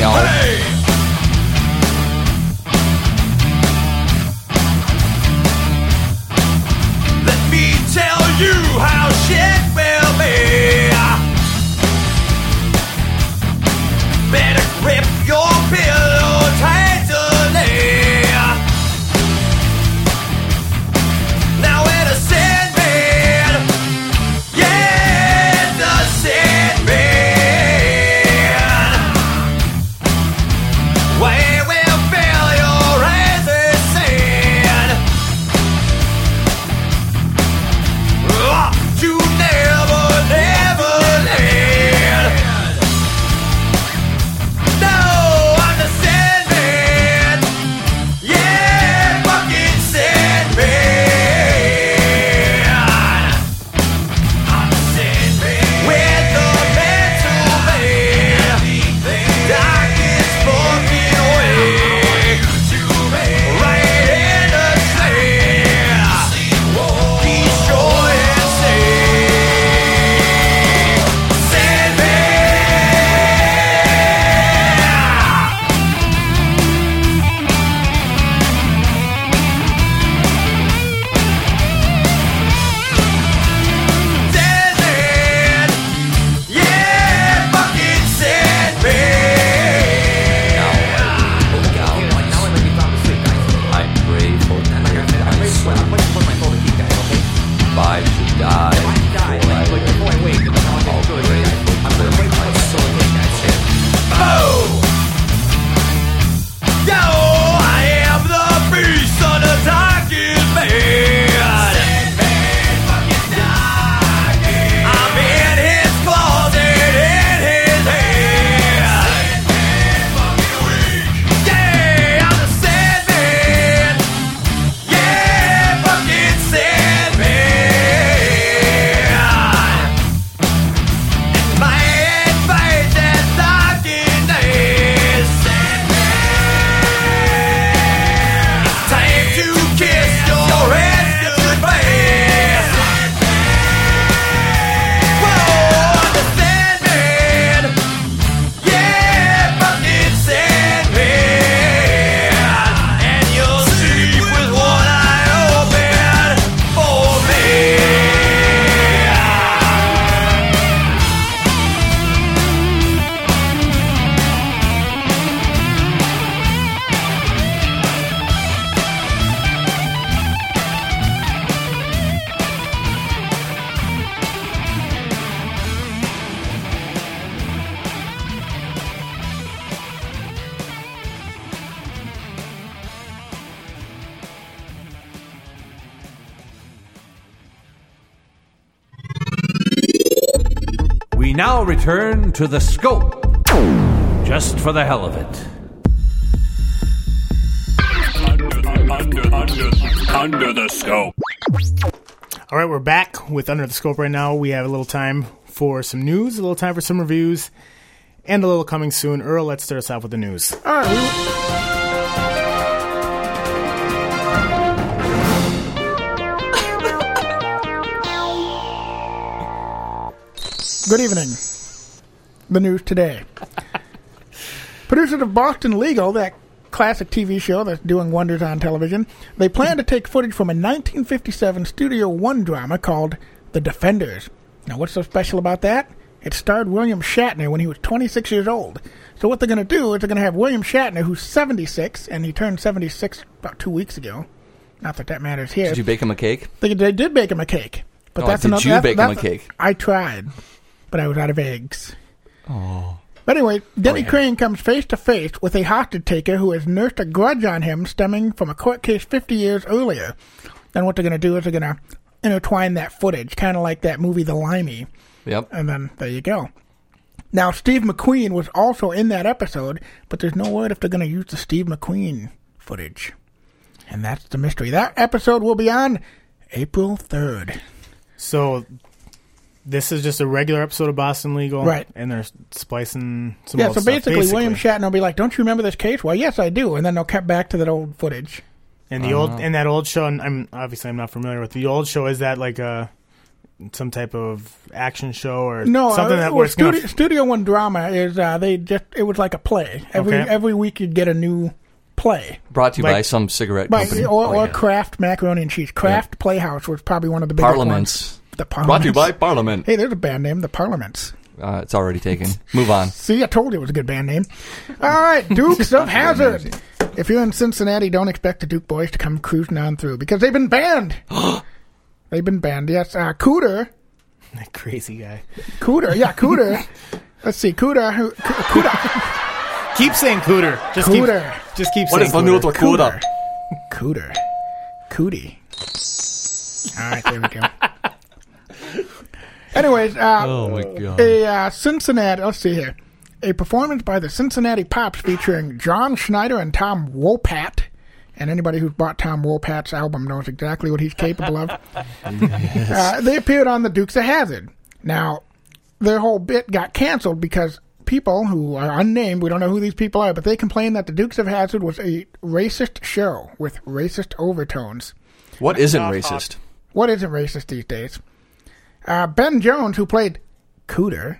now return to the Scope, just for the hell of it. Under, under, under, under the scope. All right, we're back with Under the Scope right now. We have a little time for some news, a little time for some reviews, and a little coming soon. Earl, let's start us off with the news. All right. We, Good evening. The news today. Producers of Boston Legal, that classic T V show that's doing wonders on television, they plan to take footage from a nineteen fifty-seven Studio One drama called The Defenders. Now, what's so special about that? It starred William Shatner when he was twenty-six years old. So what they're going to do is they're going to have William Shatner, who's seventy-six, and he turned seventy-six about two weeks ago. Not that that matters here. Did you bake him a cake? They, they did bake him a cake. But No, that's did another, you that's, bake that's, him a cake? I tried, but I was out of eggs. Oh. But anyway, Denny Oh, yeah. Crane comes face to face with a hostage taker who has nursed a grudge on him stemming from a court case fifty years earlier. Then what they're going to do is they're going to intertwine that footage, kind of like that movie The Limey. Yep. And then there you go. Now, Steve McQueen was also in that episode, but there's no word if they're going to use the Steve McQueen footage. And that's the mystery. That episode will be on April third. So, this is just a regular episode of Boston Legal, Right. And they're splicing some Yeah, old so stuff, basically, William Shatner will be like, "Don't you remember this case?" Well, yes, I do. And then they'll cut back to that old footage. And the old and that old show, and I'm obviously I'm not familiar with the old show. Is that like a some type of action show or No, something uh, that well, works? Studio, Studio One drama is uh, they just it was like a play. Every Okay. every week you'd get a new play, Brought to you Like- by some cigarette by, company. or, Oh, or yeah. Kraft Macaroni and Cheese. Kraft Playhouse was probably one of the biggest Parliaments. ones. The Brought to you Parliaments. by Parliament. Hey, there's a band name, the Parliaments. Uh, it's already taken. Move on. See, I told you it was a good band name. All right, Dukes of Hazzard. If you're in Cincinnati, don't expect the Duke boys to come cruising on through because they've been banned. They've been banned. Yes, uh, Cooter. That crazy guy. Cooter, yeah, Cooter. Let's see, Cooter. Who, Cooter. Keep saying Cooter. Just Cooter. Keep, just keep What saying is the new Cooter. to Cooter? Cooter. Cootie. All right, there we go. Anyways, uh, Oh, my God. a uh, Cincinnati, let's see here. A performance by the Cincinnati Pops featuring John Schneider and Tom Wopat. And anybody who's bought Tom Wopat's album knows exactly what he's capable of. uh, they appeared on the Dukes of Hazzard. Now, their whole bit got canceled because people who are unnamed, we don't know who these people are, but they complained that the Dukes of Hazzard was a racist show with racist overtones. What isn't racist? What isn't racist these days? Uh, Ben Jones, who played Cooter,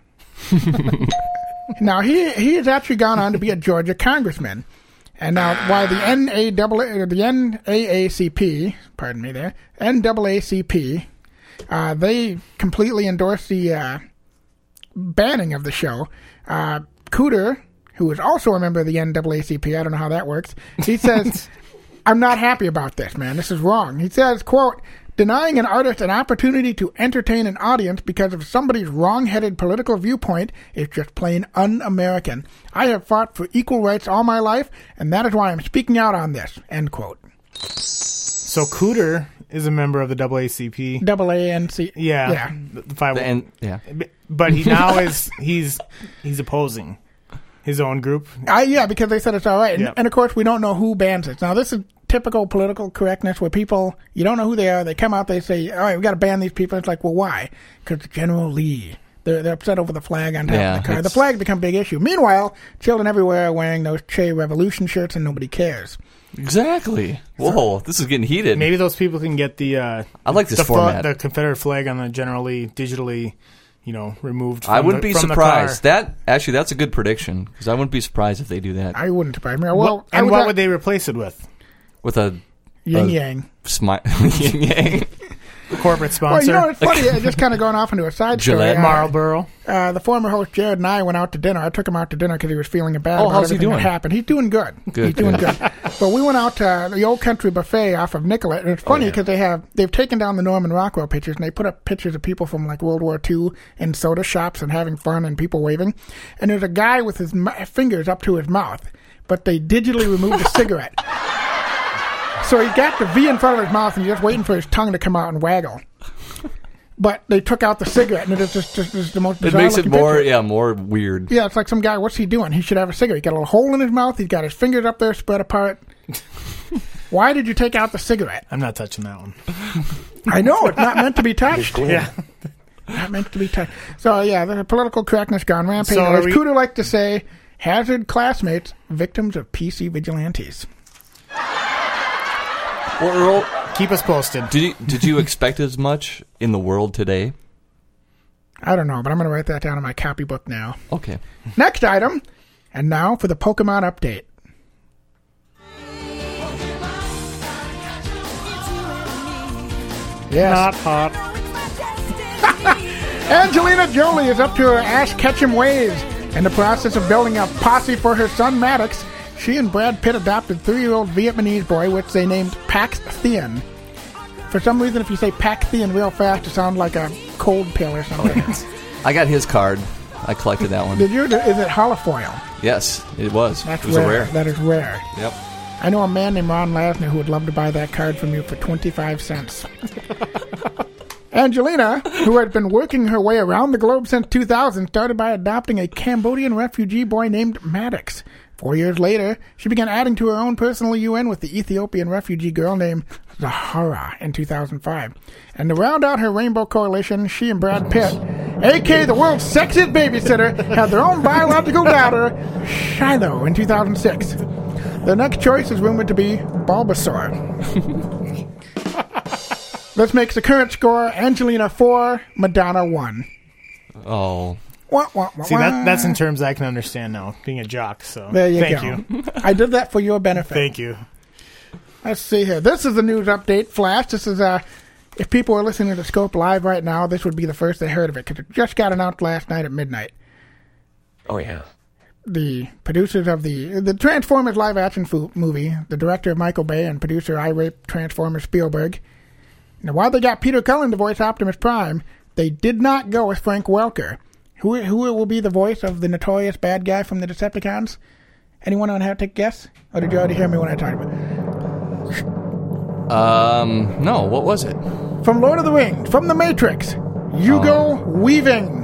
now he he has actually gone on to be a Georgia congressman. And now, while the N A A A, the N double A C P, pardon me there, N double A C P, uh, they completely endorsed the uh, banning of the show. Uh, Cooter, who is also a member of the N double A C P, I don't know how that works, he says, "I'm not happy about this, man. This is wrong." He says, quote, "Denying an artist an opportunity to entertain an audience because of somebody's wrong-headed political viewpoint is just plain un-American. I have fought for equal rights all my life, and that is why I'm speaking out on this." End quote. So Cooter is a member of the double A C P. Double A N C. Yeah, Yeah. The, the five. The N- yeah. But he now is he's he's opposing his own group. Uh, yeah, because they said it's all right. And, Yep. and, of course, we don't know who bans it. Now, this is typical political correctness where people, you don't know who they are. They come out, they say, all right, we got to ban these people. It's like, well, why? Because General Lee. They're, they're upset over the flag on top Yeah, of the car. The it's- flag become a big issue. Meanwhile, children everywhere are wearing those Che Revolution shirts and nobody cares. Exactly. Whoa, this is getting heated. Maybe those people can get the. Uh, I like this the, format. the Confederate flag on the General Lee digitally, you know, removed. From I wouldn't the, be from surprised. The car. That actually, that's a good prediction because I wouldn't be surprised if they do that I wouldn't surprise me. Well, What- I and was what at would they replace it with? with a Yin uh, Yang. smile. Yin Yang. Corporate Well, sponsor. you know, it's funny. uh, just kind of going off into a side story. Gillette. uh, Marlboro. Uh, the former host Jared and I went out to dinner. I took him out to dinner because he was feeling bad Oh, about how's he everything that doing? happened. He's doing good. Good, He's doing good. good. But we went out to the Old Country Buffet off of Nicollet, and it's funny yeah. because they have they've taken down the Norman Rockwell pictures and they put up pictures of people from like World War Two in soda shops and having fun and people waving. And there's a guy with his m- fingers up to his mouth, but they digitally removed the cigarette. So he got the V in front of his mouth and he's just waiting for his tongue to come out and waggle. but they took out the cigarette, and it is just, just, just the most It bizarre makes it looking more, picture. yeah, more weird. Yeah, it's like some guy, what's he doing? He should have a cigarette. He's got a little hole in his mouth. He's got his fingers up there spread apart. Why did you take out the cigarette? I'm not touching that one. I know, it's not meant to be touched. Yeah. Not meant to be touched. So, yeah, the political correctness gone rampant. So are As we- Cooter like to say, hazard classmates, victims of P C vigilantes. Well, Earl, Keep us posted. did you, did you expect as much in the world today? I don't know, but I'm going to write that down in my copybook now. Okay. Next item, and now for the Pokemon update. Yes. Not hot. Angelina Jolie is up to her ass-catching ways. In the process of building a posse for her son Maddox, she and Brad Pitt adopted three-year-old Vietnamese boy, which they named Pax Thien. For some reason, if you say Pax Thien real fast, it sounds like a cold pill or something. I got his card. I collected that one. Did you? Is it holofoil? Yes, it was. That's it was rare. a rare. That is rare. Yep. I know a man named Ron Lasner who would love to buy that card from you for twenty-five cents. Angelina, who had been working her way around the globe since two thousand, started by adopting a Cambodian refugee boy named Maddox. Four years later, she began adding to her own personal U N with the Ethiopian refugee girl named Zahara in two thousand five. And to round out her rainbow coalition, she and Brad Pitt, a k a the world's sexiest babysitter, had their own biological daughter, Shiloh, in two thousand six. Their next choice is rumored to be Bulbasaur. This makes the current score Angelina four, Madonna one. Oh. Wah, wah, wah, See, that, wah. that's in terms I can understand now, being a jock. So There you thank go. you. I did that for your benefit. Thank you. Let's see here. This is the news update flash. This is, uh, if people are listening to the Scope Live right now, this would be the first they heard of it, because it just got announced last night at midnight. Oh, yeah. The producers of the the Transformers live-action fo- movie, the director Michael Bay and producer I Rape Transformers Spielberg. Now, while they got Peter Cullen to voice Optimus Prime, they did not go with Frank Welker. Who who will be the voice of the notorious bad guy from the Decepticons? Anyone want to have to take a guess? Or did you already hear me when I talked about it? Um, no, what was it? From Lord of the Rings, from The Matrix, Hugo Weaving.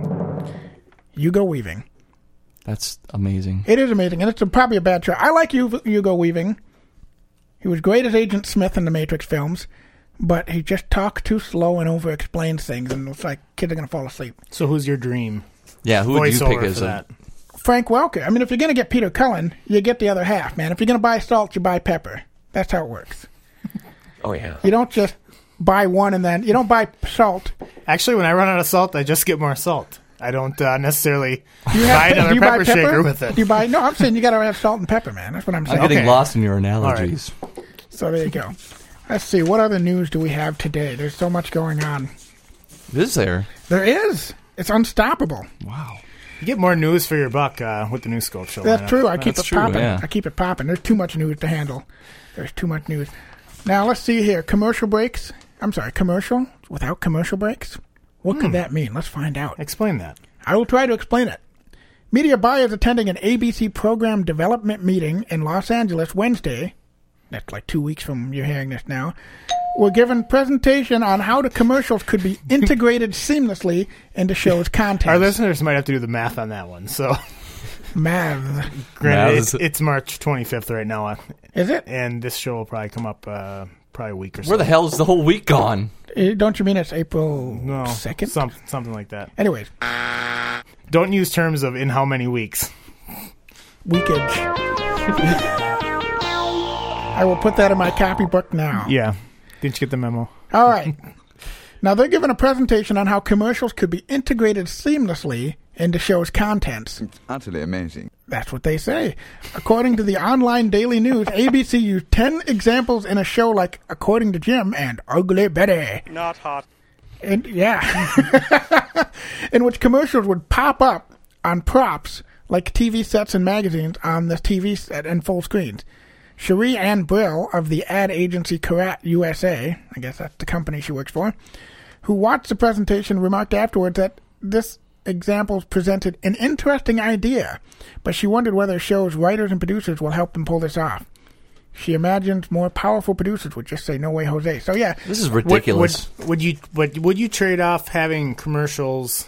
Hugo Weaving. That's amazing. It is amazing, and it's a, probably a bad choice. I like Hugo, Hugo Weaving. He was great as Agent Smith in the Matrix films, but he just talks too slow and over-explains things, and it's like kids are going to fall asleep. So who's your dream Yeah, who would you pick voiceover as for a... that? Frank Welker. I mean, if you're going to get Peter Cullen, you get the other half, man. If you're going to buy salt, you buy pepper. That's how it works. Oh, yeah. You don't just buy one and then... You don't buy salt. Actually, when I run out of salt, I just get more salt. I don't uh, necessarily You buy have, another do you pepper, buy pepper shaker with it. Do you buy... No, I'm saying you got to have salt and pepper, man. That's what I'm I'm saying. getting Okay. lost in your analogies. So there you go. Let's see. What other news do we have today? There's so much going on. Is there? There is. It's unstoppable. Wow. You get more news for your buck uh, with the new Scope Show. That's lineup. true. I keep That's it true, popping. yeah. I keep it popping. There's too much news to handle. There's too much news. Now, let's see here. Commercial breaks. I'm sorry, commercial without commercial breaks? What Hmm. could that mean? Let's find out. Explain that. I will try to explain it. Media buyers attending an A B C program development meeting in Los Angeles Wednesday, that's like two weeks from you hearing this now, were given presentation on how the commercials could be integrated seamlessly into show's content. Our listeners might have to do the math on that one. So, Math. granted, Maths. it's, it's March twenty-fifth right now, uh, Is it? and this show will probably come up uh, probably a week or so. Where the hell is the whole week gone? Eh, Don't you mean it's April No, second? some, something like that. Anyways, Don't use terms of in how many weeks. weekage. I will put that in my copybook now. Yeah. Didn't you get the memo? All right. Now, they're giving a presentation on how commercials could be integrated seamlessly into show's contents. Utterly amazing. That's what they say. According to the online Daily News, A B C used ten examples in a show like According to Jim and Ugly Betty. Not hot. And, yeah. in which commercials would pop up on props like T V sets and magazines on the T V set and full screens. Cherie Ann Brill of the ad agency Karat U S A, I guess that's the company she works for, who watched the presentation, remarked afterwards that this example presented an interesting idea, but she wondered whether show's writers and producers will help them pull this off. She imagines more powerful producers would just say, "No way, Jose." So yeah, This is ridiculous. Would, would, would you would, would you trade off having commercials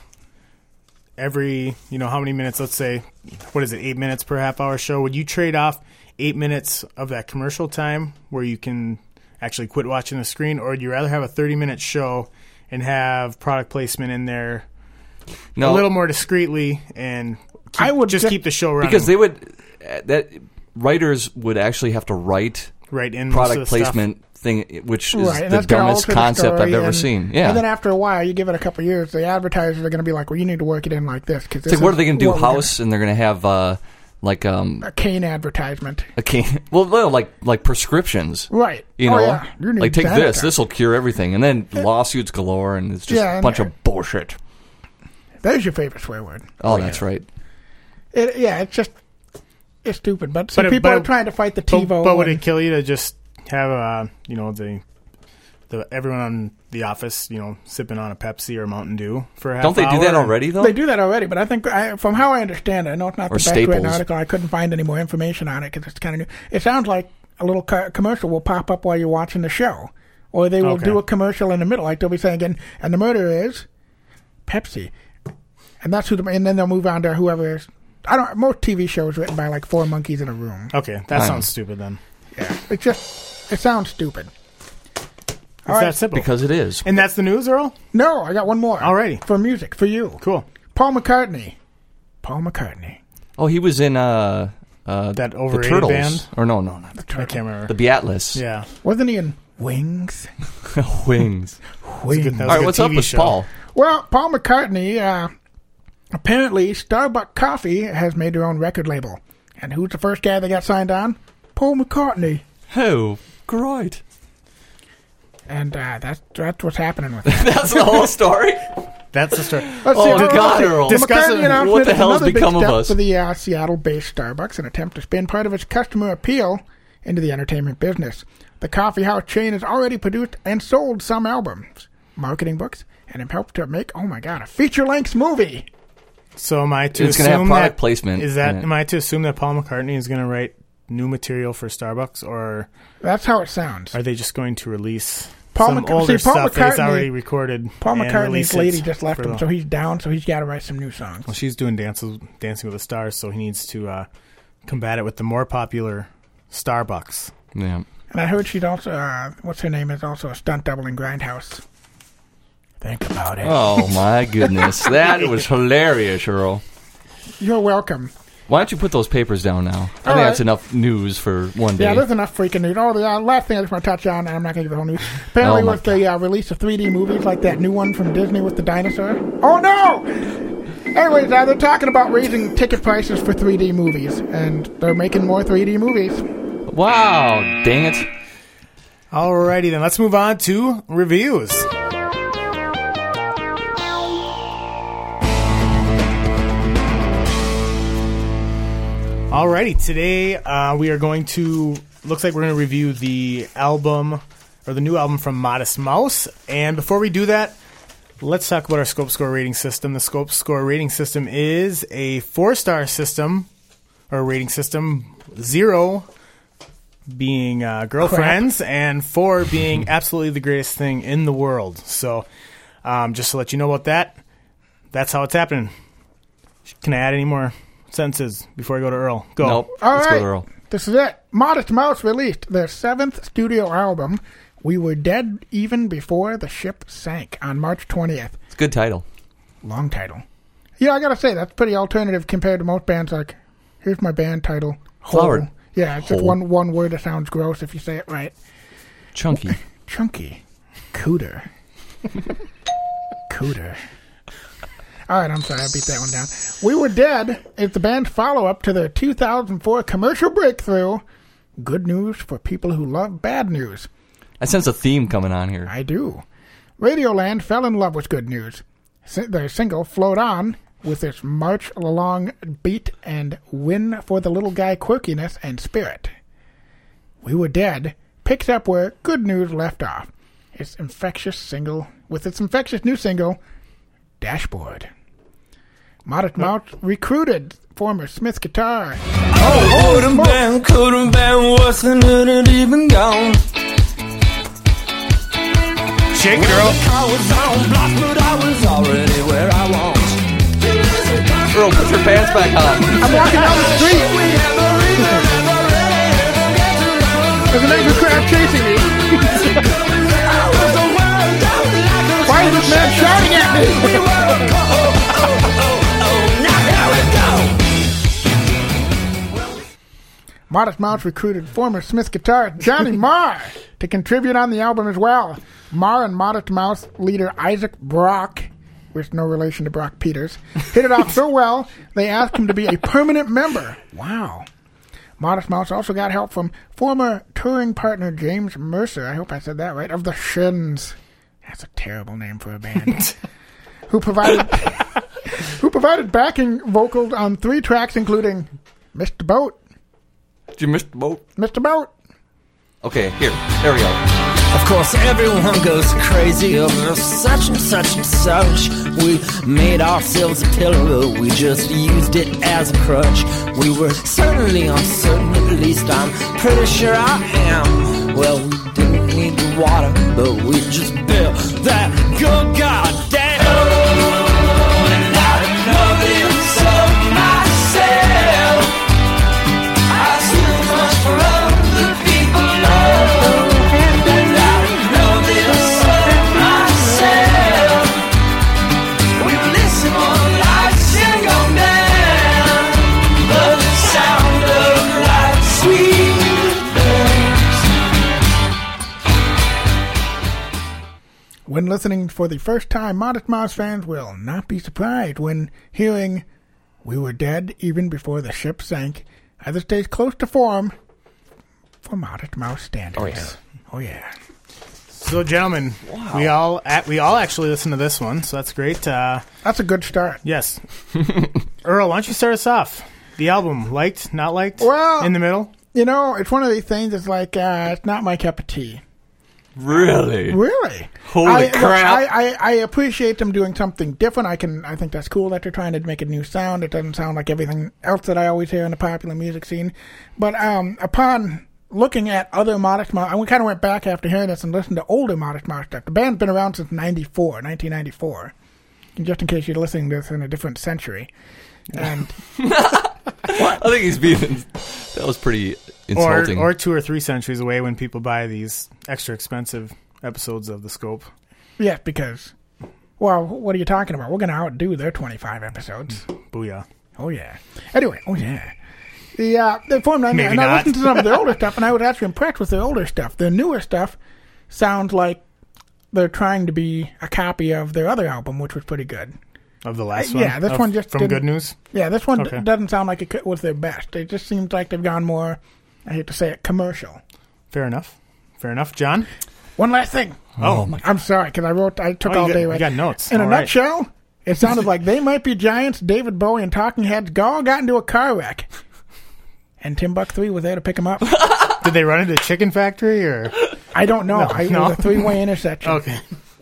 every, you know, how many minutes? Let's say, what is it, eight minutes per half hour show? Would you trade off eight minutes of that commercial time where you can actually quit watching the screen, or would you rather have a thirty minute show and have product placement in there no, a little more discreetly and keep, I would just ju- keep the show running? because they would uh, that writers would actually have to write right in most of product the placement stuff. thing, which right, is and the that's gonna dumbest alter the concept story, I've ever and- seen. Yeah, and then after a while, you give it a couple of years, the advertisers are going to be like, "Well, you need to work it in like this." Because it's like, what are they going to do? House, and they're going to have uh, like um, a cane advertisement, a cane. Well, no, like like prescriptions, right? You oh, know, yeah. You need like take that this. guy. This will cure everything, and then lawsuits galore, and it's just Yeah, a and- bunch of bullshit. There's your favorite swear word. Oh, that's right. It, yeah, it's just it's stupid. But some But it- people but- are trying to fight the But, TiVo. but would and- it kill you to just have uh, you know the the everyone on the office, you know, sipping on a Pepsi or Mountain Dew for a half Don't they do hour? that already though? They do that already, but I think, I, from how I understand it, I know it's not Or the best written Staples. article. I couldn't find any more information on it because it's kind of new. It sounds like a little co- commercial will pop up while you're watching the show, or they will Okay. do a commercial in the middle, like they'll be saying, and, and the murder is Pepsi, and that's who. The, and then they'll move on to whoever is. I don't. Most T V shows written by like four monkeys in a room. Okay, that I sounds know. stupid then. Yeah, it just it sounds stupid. It's All right. that simple. Because it is. And that's the news, Earl? No, I got one more. Alrighty. For music, for you. Cool. Paul McCartney. Paul McCartney. Oh, he was in uh, uh That the overrated Turtles, band? or no, no, not the I can't remember. the Beatles. Yeah. Wasn't he in Wings? Wings. Wings. good- that was All a right, good what's T up V with show. Paul? Well, Paul McCartney, uh, apparently Starbucks Coffee has made their own record label. And who's the first guy that got signed on? Paul McCartney. Oh, great. And uh, that's that's what's happening with that. That's the whole story. That's the story. Let's Oh, let's God, see. Earl. The Discuss McCartney it. announcement What the is hell has another big become of step us? for the uh, Seattle-based Starbucks, an attempt to spin part of its customer appeal into the entertainment business. The coffee house chain has already produced and sold some albums, marketing books, and have helped to make, oh my God, a feature-length movie. So am I to It's gonna have assume product that placement is that in it. am I to assume that Paul McCartney is going to write new material for Starbucks, or That's how it sounds. are they just going to release Paul some Mc- older see, Paul stuff that he's McCartney- already recorded? Paul and McCartney's release lady it just left for him, the- so he's down, so he's got to write some new songs. Well, she's doing dances, Dancing with the Stars, so he needs to uh, combat it with the more popular Starbucks. Yeah. And I heard she's also, uh, what's her name, is also a stunt double in Grindhouse. Think about it. Oh my goodness, that was hilarious, Earl. You're welcome. Why don't you put those papers down now? I think All that's right. enough news for one day. Yeah, there's enough freaking news. Oh, the uh, last thing I just want to touch on, and I'm not going to give the whole news. Apparently, Oh, my with the uh, release of three D movies, like that new one from Disney with the dinosaur. Oh no! Anyways, uh, they're talking about raising ticket prices for three D movies, and they're making more three D movies. Wow, dang it. Alrighty then, let's move on to reviews. Alrighty, today uh, we are going to, looks like we're going to review the album, or the new album from Modest Mouse. And before we do that, let's talk about our Scope Score rating system. The Scope Score rating system is a four-star system, or rating system, zero being uh, girlfriends, and four being absolutely the greatest thing in the world. So, um, just to let you know about that, that's how it's happening. Can I add any more sentences before I go to Earl? Go. Nope. All Let's right, go to Earl. this is it. Modest Mouse released their seventh studio album, We Were Dead Even Before the Ship Sank, on March twentieth. It's a good title. Long title. Yeah, I gotta say, that's pretty alternative compared to most bands like, here's my band title. Hole. Flowered. Yeah, it's just Hole. one, one word that sounds gross if you say it right. Chunky. Chunky. Cooter. Cooter. All right, I'm sorry, I beat that one down. We Were Dead is the band's follow-up to their two thousand four commercial breakthrough, Good News for People Who Love Bad News. I sense a theme coming on here. I do. Radioland fell in love with Good News. Si- Their single, Float On, with its march-along beat and win for the little guy quirkiness and spirit. We Were Dead picks up where Good News left off. Its infectious single, with its infectious new single, Dashboard. Modest Mouse recruited former Smith Guitar. Oh, couldn't been, couldn't been worse than it had even gone. Shake it, Earl. I was on block, but I was already where I want. Earl, put your pants back on. I'm walking down the street. There's an angry crowd chasing me. Why is this man shouting at me? Modest Mouse recruited former Smith guitarist Johnny Marr to contribute on the album as well. Marr and Modest Mouse leader Isaac Brock, with no relation to Brock Peters, hit it off so well they asked him to be a permanent member. Wow. Modest Mouse also got help from former touring partner James Mercer, I hope I said that right, of the Shins. That's a terrible name for a band. who provided who provided backing vocals on three tracks, including Mister Boat. Did you miss the boat? Mister Boat. Okay, here. There we go. Of course, everyone goes crazy over such and such and such. We made ourselves a pillow, we just used it as a crutch. We were certainly uncertain, at least I'm pretty sure I am. Well, we didn't need the water, but we just built that good goddamn. Oh, and I know this of myself. I still much for other people love. And I know this of myself. We listen on like single man, but the sound of like sweet birds. When listening for the first time, Modest Mouse fans will not be surprised when hearing "We Were Dead Even Before the Ship Sank" either stays close to form for Modest Mouse standards. Oh, yeah. Oh, yeah. So, gentlemen, Wow. we all we all actually listened to this one, so that's great. Uh, That's a good start. yes. Earl, why don't you start us off? The album, liked, not liked? Well- in the middle? You know, it's one of these things that's like, uh, it's not my cup of tea. Really? Really? Holy I, look, crap. I, I, I appreciate them doing something different. I can I think that's cool that they're trying to make a new sound. It doesn't sound like everything else that I always hear in the popular music scene. But um, upon looking at other Modest Mouse, I kind of went back after hearing this and listened to older Modest Mouse stuff. The band's been around since ninety-four, nineteen ninety-four. And just in case you're listening to this in a different century. And I think he's being... That was pretty Or, insulting. or two or three centuries away when people buy these extra expensive episodes of The Scope. yeah, because, well, what are you talking about? We're going to outdo their twenty-five episodes. Booyah. Oh, yeah. Anyway, oh, yeah. The, uh, they formed, I, Maybe and I not. listened to some of their older stuff, and I was actually impressed with their older stuff. Their newer stuff sounds like they're trying to be a copy of their other album, which was pretty good. Of the last Uh, one? yeah, this Of- one just From didn't- Good News? Yeah, this one Okay. d- doesn't sound like it could- was their best. It just seems like they've gone more, I hate to say it, commercial. Fair enough. Fair enough. John? One last thing. Oh, my I'm sorry, because I wrote, I took Oh, you all got- day. you right? got notes. In a All right. nutshell, it sounded like They Might Be Giants, David Bowie, and Talking Heads all got into a car wreck. And Timbuk three was there to pick them up. Did they run into Chicken Factory or? I don't know. No, I, it no. was a three-way intersection. Okay.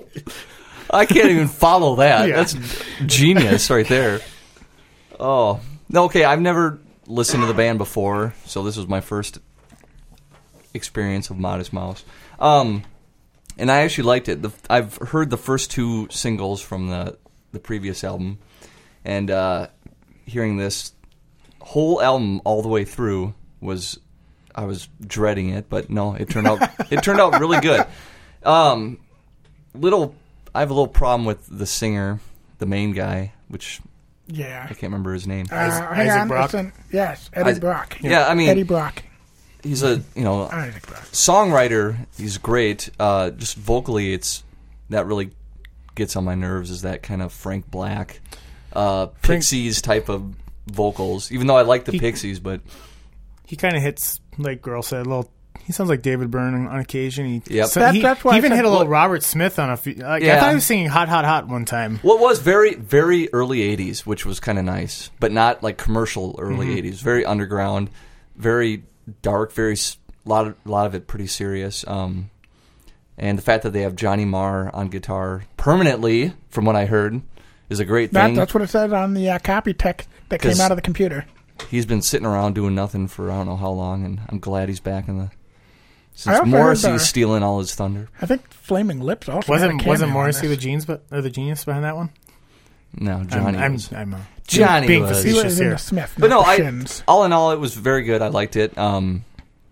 I can't even follow that. Yeah. That's genius right there. Oh. No, okay, I've never listened to the band before, so this was my first experience of Modest Mouse. Um, and I actually liked it. The, I've heard the first two singles from the, the previous album, and uh, hearing this whole album all the way through was... I was dreading it, but no, it turned out it turned out really good. Um, little, I have a little problem with the singer, the main guy, which Yeah. I can't remember his name. Uh, hang Isaac on. Brock? it's an- yes, Eddie Isaac- Brock. Yeah, I mean- Eddie Brock. He's a you know Isaac Brock. songwriter. He's great. Uh, just vocally, it's that really gets on my nerves. Is that kind of Frank Black, uh, Pixies type of vocals? Even though I like the He- Pixies, but He kind of hits, like Girl said, a little. He sounds like David Byrne on occasion. He, Yep. so That- he, that's why he I even said- hit a little Well- Robert Smith on a few. Like, I Yeah. thought he was singing "Hot, Hot, Hot" one time. well, it was very, very early eighties, which was kind of nice, but not like commercial early Mm-hmm. eighties. Very underground, very dark, very s- lot of lot of it pretty serious. Um, and the fact that they have Johnny Marr on guitar permanently, from what I heard, is a great That, thing. that's what it says on the uh, copy text that came 'Cause out of the computer. He's been sitting around doing nothing for I don't know how long, and I'm glad he's back in the. I Since also Morrissey's heard, uh, stealing all his thunder. I think Flaming Lips also Wasn't had a wasn't cameo on Morrissey the this. genius, but or the genius behind that one? No, Johnny I'm, was. I'm, I'm uh, Johnny being was. He facetious was in here. the Smith, But no, not the I, Shins. all in all, it was very good. I liked it. Um,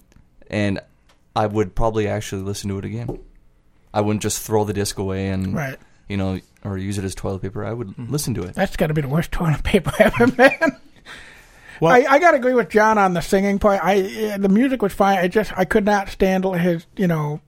and I would probably actually listen to it again. I wouldn't just throw the disc away and, Right. you know, or use it as toilet paper. I would Mm-hmm. listen to it. That's got to be the worst toilet paper ever, man. Well, I, I got to agree with John on the singing part. I uh, the music was fine. I just I could not stand his, you know.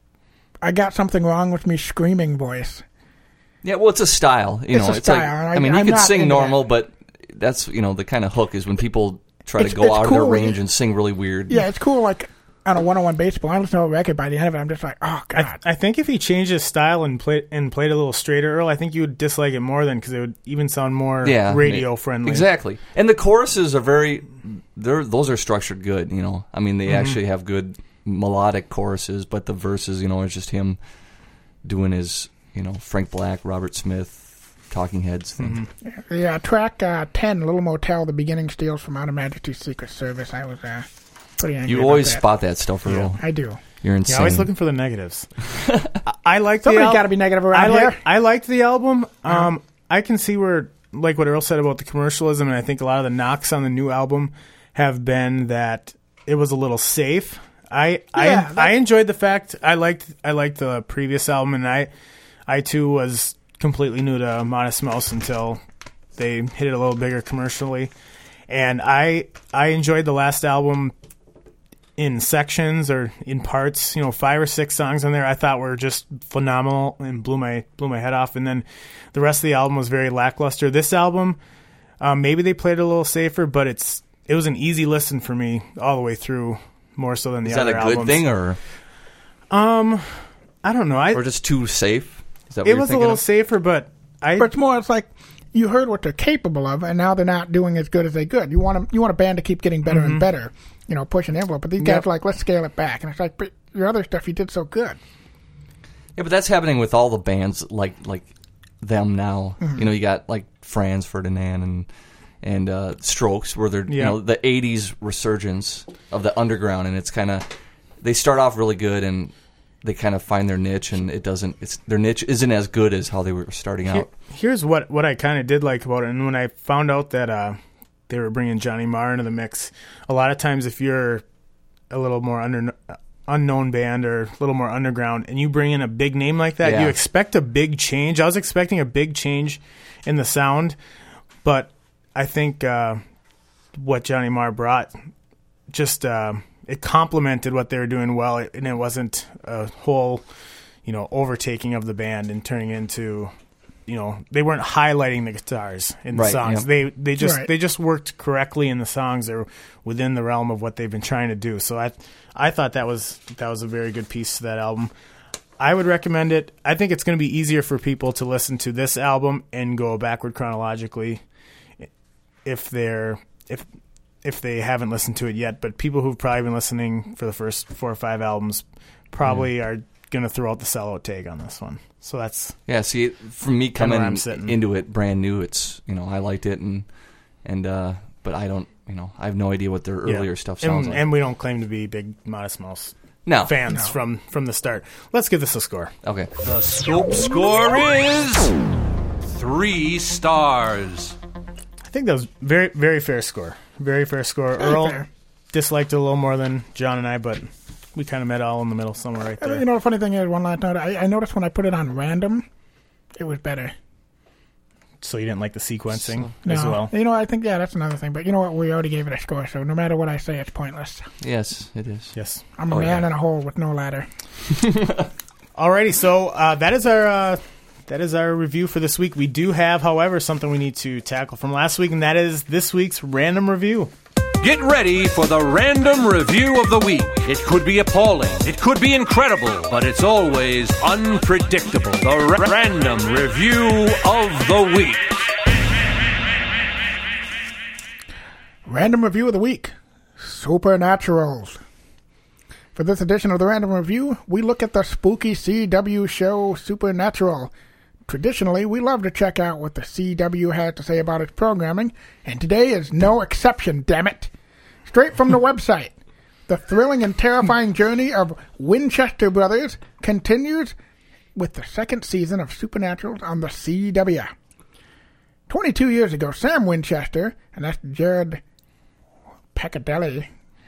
I got something wrong with me screaming voice. Yeah, well, it's a style. You It's know, a it's like style, and I- I mean, he I'm could not sing into normal, that. but that's you know the kind of hook is when people try It's- to go it's out of their cool. range and sing really weird. Yeah, it's cool. Like on a one-on-one baseball, I listen to a record. By the end of it, I'm just like, oh god. I, I think if he changed his style and played and played a little straighter, Earl, I think you would dislike it more than because it would even sound more Yeah, radio ma- friendly. Exactly, and the choruses are very. They're those are structured good. You know, I mean, they Mhm. actually have good melodic choruses, but the verses, you know, is just him doing his, you know, Frank Black, Robert Smith, Talking Heads thing. Mm-hmm. Yeah, track uh, ten, Little Motel, the beginning steals from Out of Majesty's Secret Service. I was uh, pretty angry. You about always that. spot that stuff, Earl. I do. You're Yeah, insane. always looking for the negatives. I, I like the Somebody's al- got to be negative around I here. like I liked the album. Um, I can see where like what Earl said about the commercialism, and I think a lot of the knocks on the new album have been that it was a little safe. I Yeah, I that- I enjoyed the fact I liked I liked the previous album, and I I too was completely new to Modest Mouse until they hit it a little bigger commercially, and I I enjoyed the last album in sections or in parts. You know, five or six songs on there I thought were just phenomenal and blew my blew my head off, and then the rest of the album was very lackluster. This album, um, maybe they played it a little safer, but it's it was an easy listen for me all the way through, more so than the Is that other a good albums. thing, or Um, I don't know. I or just too safe? Is that what it you're was a thinking little of? safer, but I But it's more, it's like you heard what they're capable of, and now they're not doing as good as they could. You want 'em- you want a band to keep getting better Mhm. and better, you know, pushing the envelope. But these guys Yep. are like, let's scale it back. And it's like, but your other stuff you did so good. Yeah, but that's happening with all the bands like like them now. Mhm. You know, you got like Franz Ferdinand and and uh, Strokes, where they're you Yeah. know the eighties resurgence of the underground, and it's kind of they start off really good and they kind of find their niche, and it doesn't. It's their niche isn't as good as how they were starting Here- out. here's what, what I kind of did like about it. And when I found out that uh, they were bringing Johnny Marr into the mix, a lot of times if you're a little more under, unknown band or a little more underground and you bring in a big name like that, Yeah. you expect a big change. I was expecting a big change in the sound, but I think uh, what Johnny Marr brought just uh, it complemented what they were doing well, and it wasn't a whole, you know, overtaking of the band and turning into, you know, they weren't highlighting the guitars in the Right, songs. yeah. They they just Right. they just worked correctly in the songs. They're within the realm of what they've been trying to do. So I I thought that was that was a very good piece to that album. I would recommend it. I think it's going to be easier for people to listen to this album and go backward chronologically if they're if if they haven't listened to it yet. But people who've probably been listening for the first four or five albums probably are going to throw out the sellout tag on this one. So that's Yeah, see, from me Kinda where coming I'm sitting. into it brand new, it's you know I liked it and and uh, but I don't you know I have no idea what their earlier yeah. stuff sounds and, like. and we don't claim to be big Modest Mouse No. fans No. from from the start. Let's give this a score. Okay. The Scope score is three stars. I think that was very very fair score. Very fair score. Very Earl fair. disliked it a little more than John and I, but we kind of met all in the middle somewhere right And, there. you know, the funny thing is, one last note, I, I noticed when I put it on random, it was better. So you didn't like the sequencing No, as well? you know, I think, yeah, that's another thing. But you know what? We already gave it a score, so no matter what I say, it's pointless. Yes, it is. Yes. I'm a Oh, man yeah. in a hole with no ladder. Alrighty, so uh, that is our uh, that is our review for this week. We do have, however, something we need to tackle from last week, and that is this week's random review. Get ready for the random review of the week. It could be appalling, it could be incredible, but it's always unpredictable. The ra- random review of the week. Random review of the week: Supernaturals. For this edition of the Random Review, we look at the spooky C W show Supernatural, Traditionally, we love to check out what the C W has to say about its programming, and today is no exception, damn it. Straight from the website, the thrilling and terrifying journey of Winchester Brothers continues with the second season of Supernatural on the C W. twenty-two years ago, Sam Winchester, and that's Jared Paccadelli.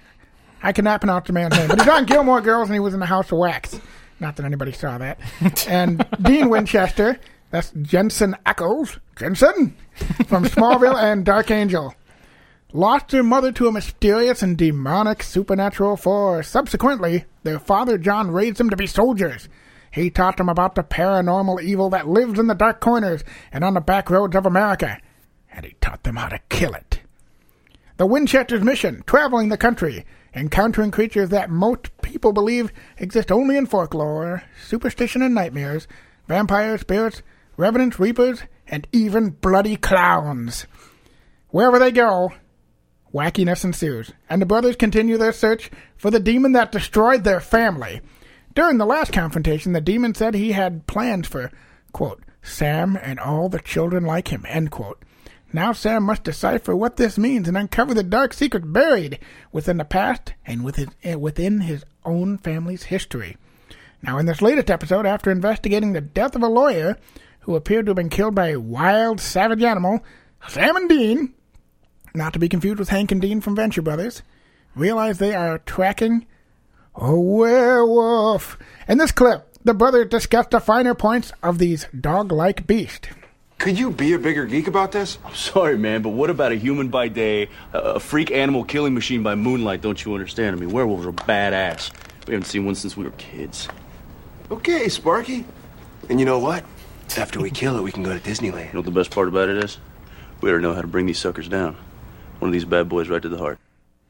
I cannot pronounce the man's name, but he's on Gilmore Girls and he was in the House of Wax. Not that anybody saw that. And Dean Winchester, that's Jensen Ackles, Jensen, from Smallville and Dark Angel. Lost their mother to a mysterious and demonic supernatural force. Subsequently, their father John raised them to be soldiers. He taught them about the paranormal evil that lives in the dark corners and on the back roads of America. And he taught them how to kill it. The Winchester's mission, traveling the country, encountering creatures that most people believe exist only in folklore, superstition and nightmares, vampires, spirits, revenants, reapers, and even bloody clowns. Wherever they go, wackiness ensues, and the brothers continue their search for the demon that destroyed their family. During the last confrontation, the demon said he had plans for, quote, Sam and all the children like him, end quote. Now Sam must decipher what this means and uncover the dark secrets buried within the past and within, within his own family's history. Now, in this latest episode, after investigating the death of a lawyer who appeared to have been killed by a wild, savage animal, Sam and Dean, not to be confused with Hank and Dean from Venture Brothers, realize they are tracking a werewolf. In this clip, the brothers discuss the finer points of these dog-like beasts. Could you be a bigger geek about this? I'm sorry, man, but what about a human by day, a freak animal killing machine by moonlight? Don't you understand? I mean, werewolves are badass. We haven't seen one since we were kids. Okay, Sparky. And you know what? After we kill it, we can go to Disneyland. You know what the best part about it is? We already know how to bring these suckers down. One of these bad boys right to the heart.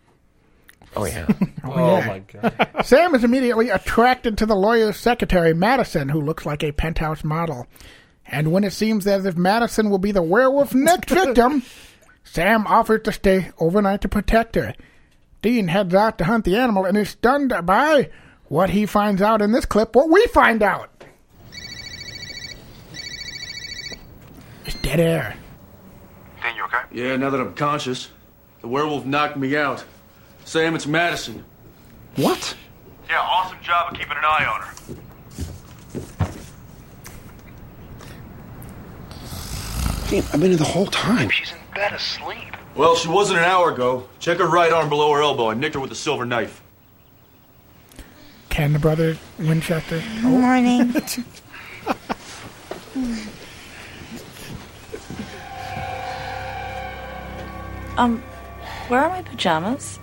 Oh, yeah. oh, Oh, yeah. my God. Sam is immediately attracted to the lawyer's secretary, Madison, who looks like a penthouse model. And when it seems as if Madison will be the werewolf's next victim, Sam offers to stay overnight to protect her. Dean heads out to hunt the animal and is stunned by what he finds out in this clip, what we find out. It's dead air. Dan, you okay? Yeah, now that I'm conscious, the werewolf knocked me out. Sam, it's Madison. What? Yeah, awesome job of keeping an eye on her. Damn, I've been here the whole time. She's in bed asleep. Well, she wasn't an hour ago. Check her right arm below her elbow. I nicked her with a silver knife. Can the brothers Winchester? Good morning. um, where are my pajamas?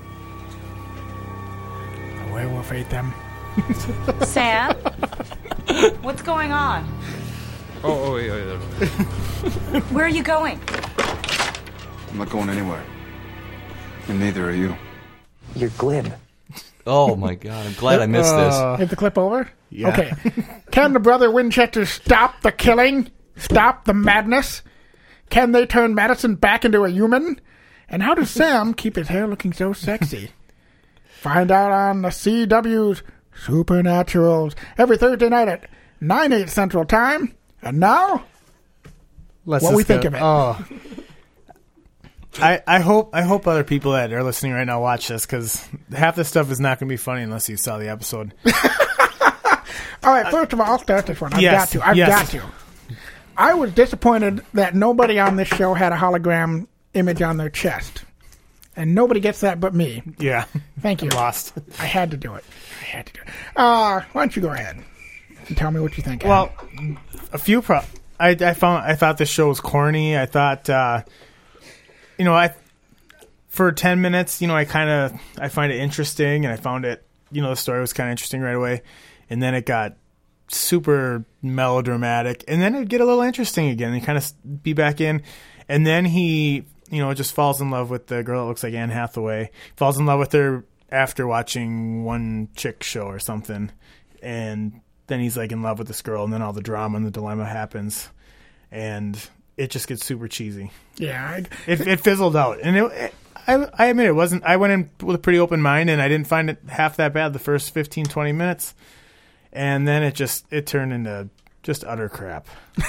The werewolf ate them. Sam? What's going on? Oh, oh, wait, wait, wait. Where are you going? I'm not going anywhere. And neither are you. You're glib. Oh, my God. I'm glad I missed this. Is the clip over? Yeah. Okay. Can the brother Winchester stop the killing? Stop the madness? Can they turn Madison back into a human? And how does Sam keep his hair looking so sexy? Find out on the C W's Supernaturals every Thursday night at nine, eight Central Time. And now, Let's what we just think go- of it. Oh. I, I hope I hope other people that are listening right now watch this, because half this stuff is not going to be funny unless you saw the episode. All right, first of all, I'll start this one. I've Yes, got to. I've yes. got to. I was disappointed that nobody on this show had a hologram image on their chest. And nobody gets that but me. Yeah. Thank you. I'm lost. I had to do it. I had to do it. Uh, why don't you go ahead and tell me what you think? Well, a few pro. I, I found I thought this show was corny. I thought, uh, you know, I for ten minutes, you know, I kind of I find it interesting, and I found it, you know, the story was kind of interesting right away, and then it got super melodramatic, and then it'd get a little interesting again, and kind of be back in, and then he, you know, just falls in love with the girl that looks like Anne Hathaway, falls in love with her after watching one chick show or something, and then he's like in love with this girl, and then all the drama and the dilemma happens, and it just gets super cheesy. Yeah, I, it it fizzled out, and it, it, I I admit it wasn't. I went in with a pretty open mind, and I didn't find it half that bad the first fifteen, twenty minutes, and then it just it turned into just utter crap.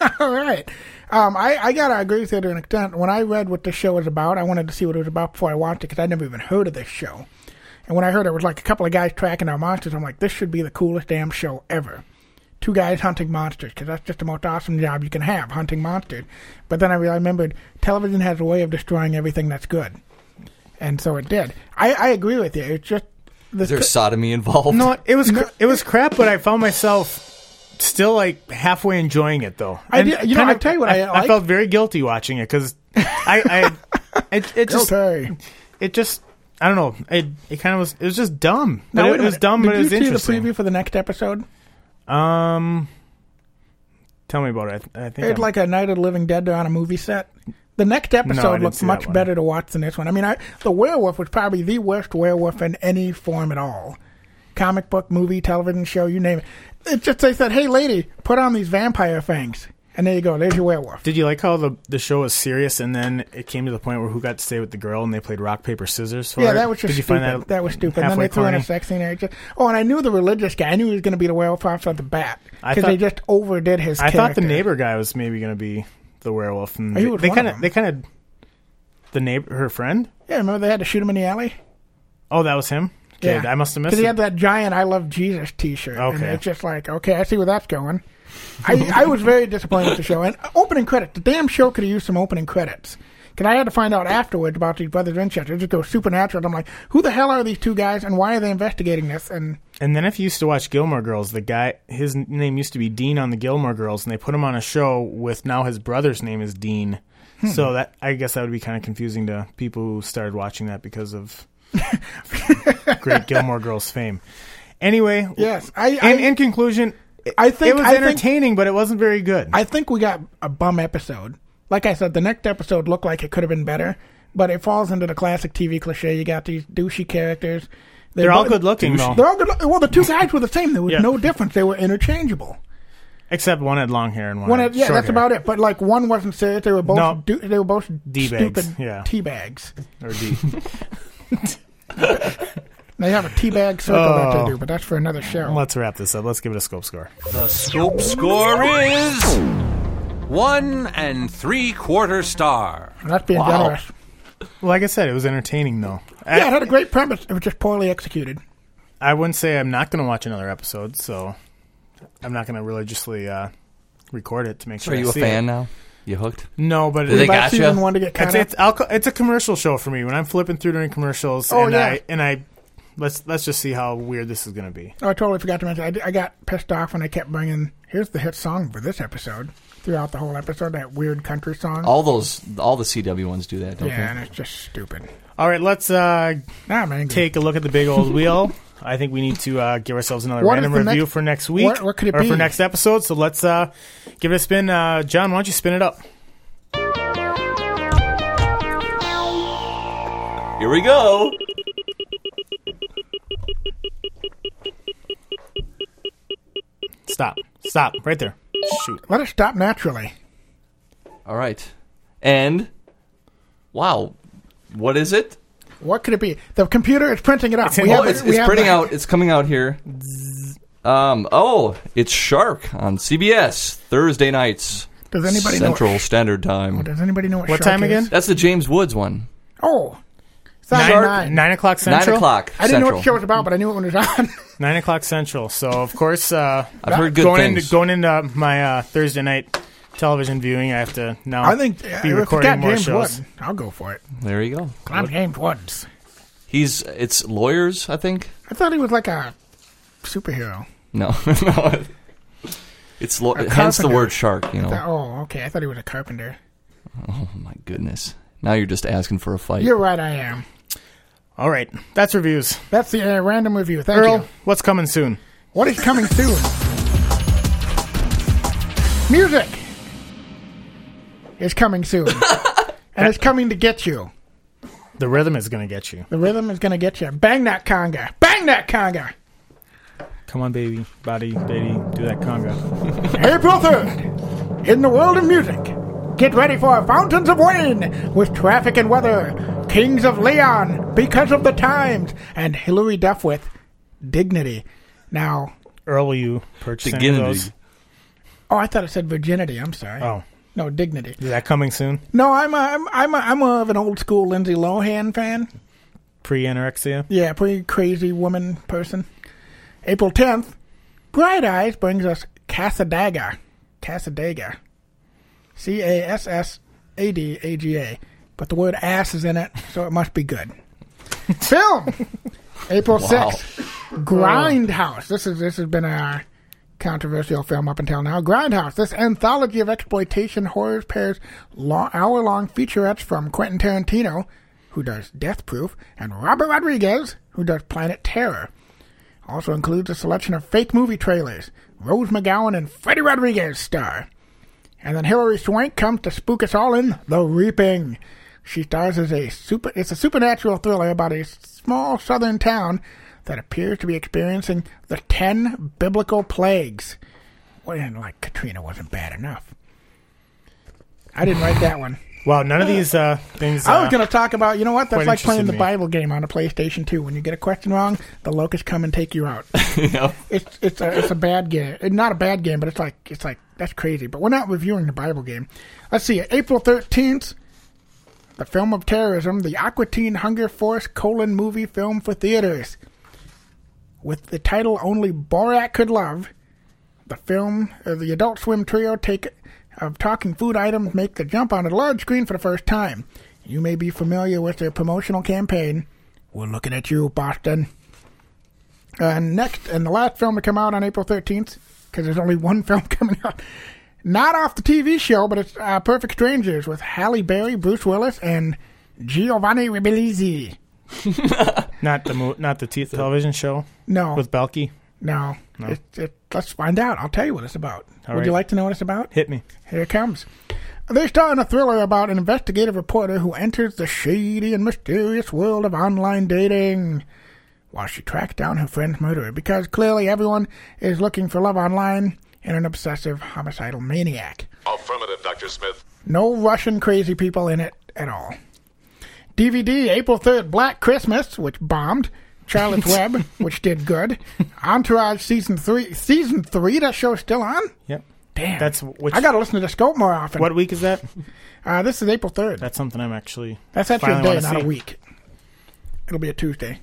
All right. Um, I, I got to agree with you to an extent. When I read what this show was about, I wanted to see what it was about before I watched it because I'd never even heard of this show. And when I heard it was like a couple of guys tracking our monsters, I'm like, this should be the coolest damn show ever. Two guys hunting monsters, because that's just the most awesome job you can have, hunting monsters. But then I remembered television has a way of destroying everything that's good. And so it did. I, I agree with you. It's just... Is there sodomy involved? No, it was it was crap, but I found myself still like halfway enjoying it, though. I did, you know, I tell you what I, I, I felt very guilty watching it, because I... I it, it just... Guilty. It just... I don't know. It it kind of was... It was just dumb. But Now, it, it was dumb, did but it was you see interesting. the preview for the next episode? Um, tell me about it. I, I think It's I'm, like a Night of the Living Dead. They're on a movie set. The next No, I episode didn't looks see much that one. better to watch than this one. I mean, I, the werewolf was probably the worst werewolf in any form at all. Comic book, movie, television show, you name it. It's just they said, hey, lady, put on these vampire fangs. And there you go. There's your werewolf. Did you like how the the show was serious, and then it came to the point where who got to stay with the girl, and they played rock paper scissors for Yeah, it? that was just Did you stupid. find that, that was stupid. And then halfway they threw in a corny? sex scene there. It just- oh, and I knew the religious guy. I knew he was going to be the werewolf off the bat. I Because thought- they just overdid his I character. thought the neighbor guy was maybe going to be the werewolf, and Oh, he they- was they one kind of of they kind of the neighbor, her friend. Yeah, remember they had to shoot him in the alley? Oh, that was him. Okay, I must have missed Because he it. had that giant I Love Jesus t-shirt. And Okay. it's just like, okay, I see where that's going. I, I was very disappointed with the show. And opening credits, the damn show could have used some opening credits. Because I had to find out afterwards about these brothers Winchester. It just goes supernatural. I'm like, who the hell are these two guys and why are they investigating this? And And then if you used to watch Gilmore Girls, the guy, his name used to be Dean on the Gilmore Girls, and they put him on a show with now his brother's name is Dean. Hmm. So that I guess that would be kind of confusing to people who started watching that because of great Gilmore Girls fame. Anyway, yes, I, in, I in conclusion, I think it was I think- entertaining, but it wasn't very good. I think we got a bum episode. Like I said, the next episode looked like it could have been better, but it falls into the classic T V cliche. You got these douchey characters. They're all both- good looking, though. They're all good. Look- well, the two guys were the same. There was Yeah. no difference. They were interchangeable. Except one had long hair and one, One, had had- yeah, short that's hair. about it. But like one wasn't serious. They were both. No. Du- they were both D-bags, stupid yeah. tea bags. Or D. They have a tea bag circle that Oh. they do, but that's for another show. Let's wrap this up. Let's give it a scope score. The scope score is one and three quarter star. That's being Wow. generous. Well, like I said, it was entertaining, though. Yeah, it had a great premise. It was just poorly executed. I wouldn't say I'm not going to watch another episode, so I'm not going to religiously uh, record it to make So sure. are I you a see fan it. now? You hooked? No, but Did they About got season you? one to get It's kind it's, I'll, it's a commercial show for me. When I'm flipping through during commercials, Oh, and yeah. I and I let's let's just see how weird this is going to be. Oh, I totally forgot to mention. I, did- I got pissed off when they kept bringing. Here's the hit song for this episode. Throughout the whole episode, that weird country song. All those, all the C W ones do that, don't yeah, and they? it's just stupid. All right, let's uh, Nah, I'm angry. take a look at the big old wheel. I think we need to uh, give ourselves another What random is the review next- for next week, what- what could it or be? for next episode. So let's uh, give it a spin. Uh, John, why don't you spin it up? Here we go. Stop. Stop. Right there. Shoot. Let it stop naturally. All right. And, wow, what is it? What could it be? The computer is printing it out. It's in- We Oh, have it's, it- we it's have printing the- out. It's coming out here. Um. Oh, it's Shark on C B S Thursday nights. Does anybody know Central what- Standard Time. Oh, does anybody know what? What Shark time is? again? That's the James Woods one. Oh, Nine, Saturday nine. nine o'clock central. Nine o'clock. I didn't know what Central. the show was about, but I knew it when it was on. Nine o'clock central. So of course, uh, I've heard good going things. into going into my uh, Thursday night television viewing, I have to now. I think be uh, if it's recording got more James shows. Wood, I'll go for it. There you go. I'm James Woods. He's it's lawyers, I think. I thought he was like a superhero. No, no. It's lo- A hence the carpenter. word shark. You I know. thought- oh, okay. I thought he was a carpenter. Oh my goodness. Now you're just asking for a fight. You're right. I am. All right, that's reviews. That's the uh, random review. Thank Earl, you. what's coming soon? What is coming soon? Music is coming soon, and it's coming to get you. The rhythm is going to get you. The rhythm is going to get you. Bang that conga. Bang that conga. Come on, baby, body, baby, do that conga. April third, in the world of music, get ready for Fountains of Wayne with Traffic and Weather, Kings of Leon, Because of the Times, and Hilary Duff with Dignity. Now, Earl, will you purchase any of Dignity. those? Oh, I thought it said virginity. I'm sorry. Oh. No, dignity. Is that coming soon? No, I'm a, I'm I'm a, I'm more of an old school Lindsay Lohan fan. Pre-anorexia? Yeah, pretty crazy woman person. April tenth, Bright Eyes brings us Cassadaga. Cassadaga. C A S S A D A G A. But the word ass is in it, so it must be good. Film! April sixth, Grindhouse. This is this has been a controversial film up until now. Grindhouse. This anthology of exploitation horrors pairs long, hour-long featurettes from Quentin Tarantino, who does Death Proof, and Robert Rodriguez, who does Planet Terror. Also includes a selection of fake movie trailers. Rose McGowan and Freddie Rodriguez star. And then Hilary Swank comes to spook us all in The Reaping. She stars as a super. It's a supernatural thriller about a small southern town that appears to be experiencing the ten biblical plagues. Well, and like Katrina wasn't bad enough. I didn't write that one. Well, none of these uh, things. Uh, I was going to talk about, you know what? That's quite like playing the interested me. Bible game on a PlayStation two. When you get a question wrong, the locusts come and take you out. Yep. It's it's a it's a bad game. It's not a bad game, but it's like it's like that's crazy. But we're not reviewing the Bible game. Let's see. April thirteenth, the film of terrorism, the Aqua Teen Hunger Force colon movie film for theaters. With the title Only Borat Could Love, the film, uh, the Adult Swim trio take of talking food items make the jump onto the large screen for the first time. You may be familiar with their promotional campaign. We're looking at you, Boston. Uh, next, and the last film to come out on April thirteenth, because there's only one film coming out, not off the T V show, but it's uh, Perfect Strangers with Halle Berry, Bruce Willis, and Giovanni Ribisi. Not the mo- not the t- television show? No. With Belky? No. No. It, it, let's find out. I'll tell you what it's about. All Would right. you like to know what it's about? Hit me. Here it comes. They star in a thriller about an investigative reporter who enters the shady and mysterious world of online dating while she tracks down her friend's murderer, because clearly everyone is looking for love online in an obsessive homicidal maniac. Affirmative, Doctor Smith. No Russian crazy people in it at all. D V D, April third, Black Christmas, which bombed. Charlotte's Web, which did good. Entourage season three. Season three, that show's still on? Yep. Damn. That's which, I got to listen to the Scope more often. What week is that? Uh, this is April third. That's something I'm actually. That's actually a finally day, wanna not see. a week. It'll be a Tuesday.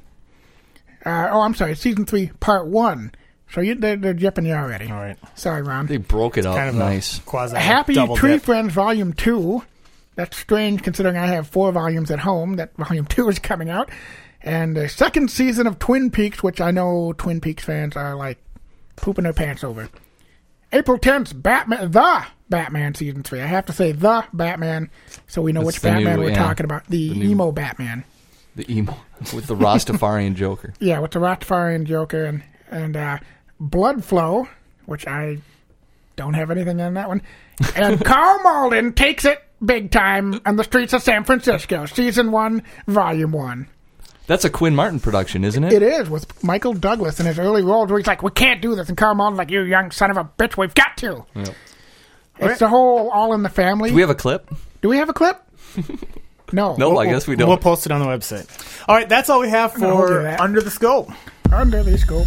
Uh, oh, I'm sorry. Season three, part one. So you, they're, they're jipping you already. All right. Sorry, Ron. They broke it up. Kind of nice. Quasi Happy double Tree dip. Friends Volume two. That's strange considering I have four volumes at home. That Volume two is coming out. And the second season of Twin Peaks, which I know Twin Peaks fans are like pooping their pants over. April tenth, Batman, the Batman Season three. I have to say the Batman so we know That's which the Batman new- we're yeah. talking about. The, The new- emo Batman. The emo with the Rastafarian Joker. Yeah, with the Rastafarian Joker and, and uh, Blood Flow, which I don't have anything on that one. And Carl Malden takes it big time on the streets of San Francisco. Season one, Volume one. That's a Quinn Martin production, isn't it? It is, with Michael Douglas in his early roles where he's like, we can't do this. And Carl Malden's like, you young son of a bitch, we've got to. Yep. It's Right. the whole All in the Family. Do we have a clip? Do we have a clip? No. No, We'll- I guess we don't. We'll post it on the website. All right, that's all we have No, we'll do for that. Under the Scope. Under the Scope.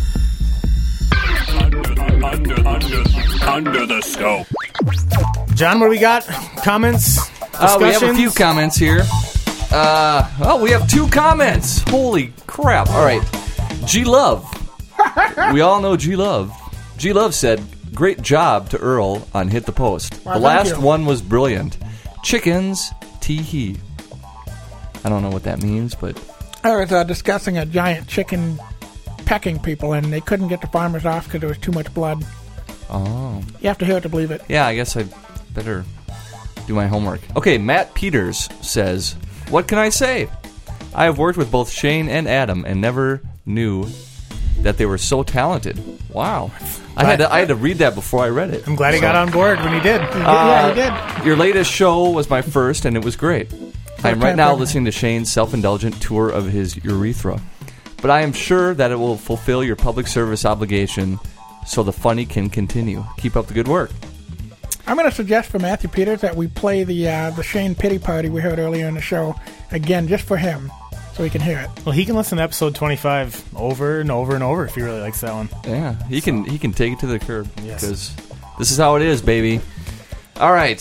Under, under, under, under the scope. John, what do we got? Comments? Uh, we have a Discussions? few comments here. Uh, oh, we have two comments. Holy crap. All right. G Love. We all know G Love. G Love said, great job to Earl on Hit the Post. Why, the thank last you. one was brilliant. Chickens, tee-hee. I don't know what that means, but I was uh, discussing a giant chicken pecking people, and they couldn't get the farmers off because there was too much blood. oh. You have to hear it to believe it. Yeah, I guess I better do my homework. Okay, Matt Peters says, what can I say? I have worked with both Shane and Adam and never knew that they were so talented. Wow. I had to, I had to read that before I read it. I'm glad he got on board when he did. yeah, he did. Uh, Your latest show was my first, and it was great. I am right now listening to Shane's self-indulgent tour of his urethra. But I am sure that it will fulfill your public service obligation so the funny can continue. Keep up the good work. I'm going to suggest for Matthew Peters that we play the uh, the Shane Pity Party we heard earlier in the show again, just for him, so he can hear it. Well, he can listen to episode twenty-five over and over and over if he really likes that one. Yeah, he can he can take it to the curb Yes. because This is how it is, baby. All right.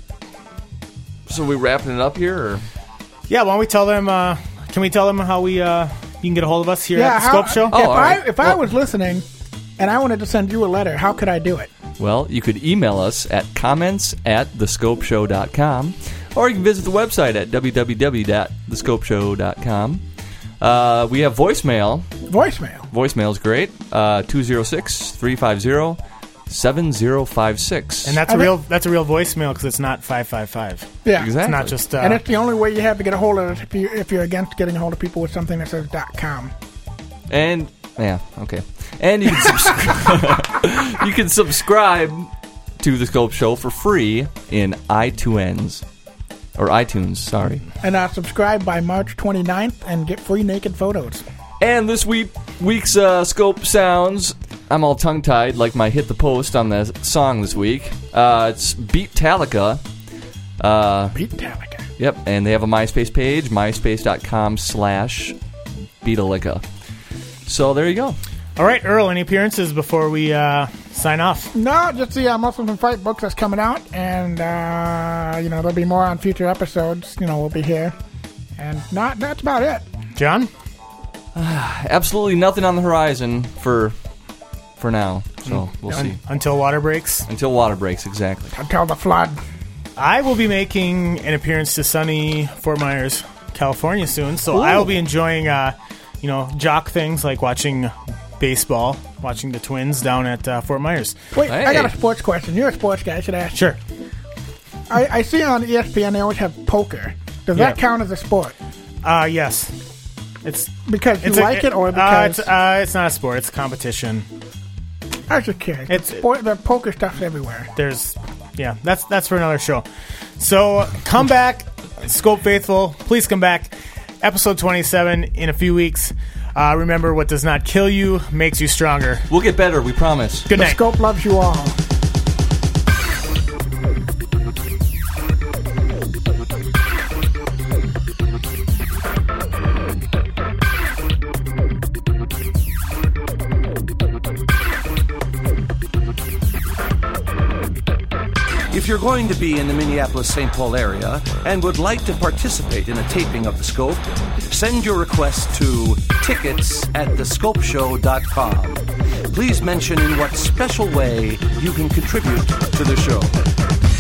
So we wrapping it up here, or? Yeah, why don't we tell them, uh, can we tell them how we, uh, you can get a hold of us here yeah, at the how, Scope Show? If, Oh, all I, right. if I was listening and I wanted to send you a letter, how could I do it? Well, you could email us at comments at the scope show dot com, or you can visit the website at w w w dot the scope show dot com. Uh, we have voicemail. Voicemail. Voicemail is great. Uh, two oh six, three five zero, seven zero five six. And that's a real that's a real voicemail because it's not five five five. Yeah. It's not just... Uh, and it's the only way you have to get a hold of it if, you, if you're against getting a hold of people with something that says .com. And, yeah, okay. And you can, subscribe, you can subscribe to The Scope Show for free in iTunes. Or iTunes, sorry. And uh, subscribe by March twenty-ninth and get free naked photos. And this week week's uh, Scope Sounds, I'm all tongue-tied like my Hit the Post on the song this week. Uh, it's Beat-Talica. Uh, Beat-Talica. Yep, and they have a MySpace page, myspace.com slash Beatalica. So there you go. All right, Earl, any appearances before we uh, sign off? No, just the uh, Muslims and Fight book that's coming out, and uh, you know there'll be more on future episodes. You know we'll be here, and not that's about it. John, uh, absolutely nothing on the horizon for for now. So we'll Un- see until water breaks. Until water breaks, exactly. Until the flood. I will be making an appearance to sunny Fort Myers, California soon, so Ooh. I will be enjoying, uh, you know, jock things like watching baseball, watching the Twins down at uh, Fort Myers. Wait, hey. I got a sports question. You're a sports guy. I should ask. Sure. I, I see on E S P N they always have poker. Does Yeah. that count as a sport? Uh, yes. It's because you it's like a, it, or uh, because it's, uh, it's not a sport. It's a competition. I was just curious. It's sport, the poker stuff's everywhere. There's, yeah, that's that's for another show. So come back, Scope Faithful. Please come back. Episode twenty-seven in a few weeks. Uh, remember, what does not kill you makes you stronger. We'll get better, we promise. Good night. The Scope loves you all. If you're going to be in the Minneapolis-Saint Paul area and would like to participate in a taping of The Scope, send your request to tickets at the scope show dot com. Please mention in what special way you can contribute to the show.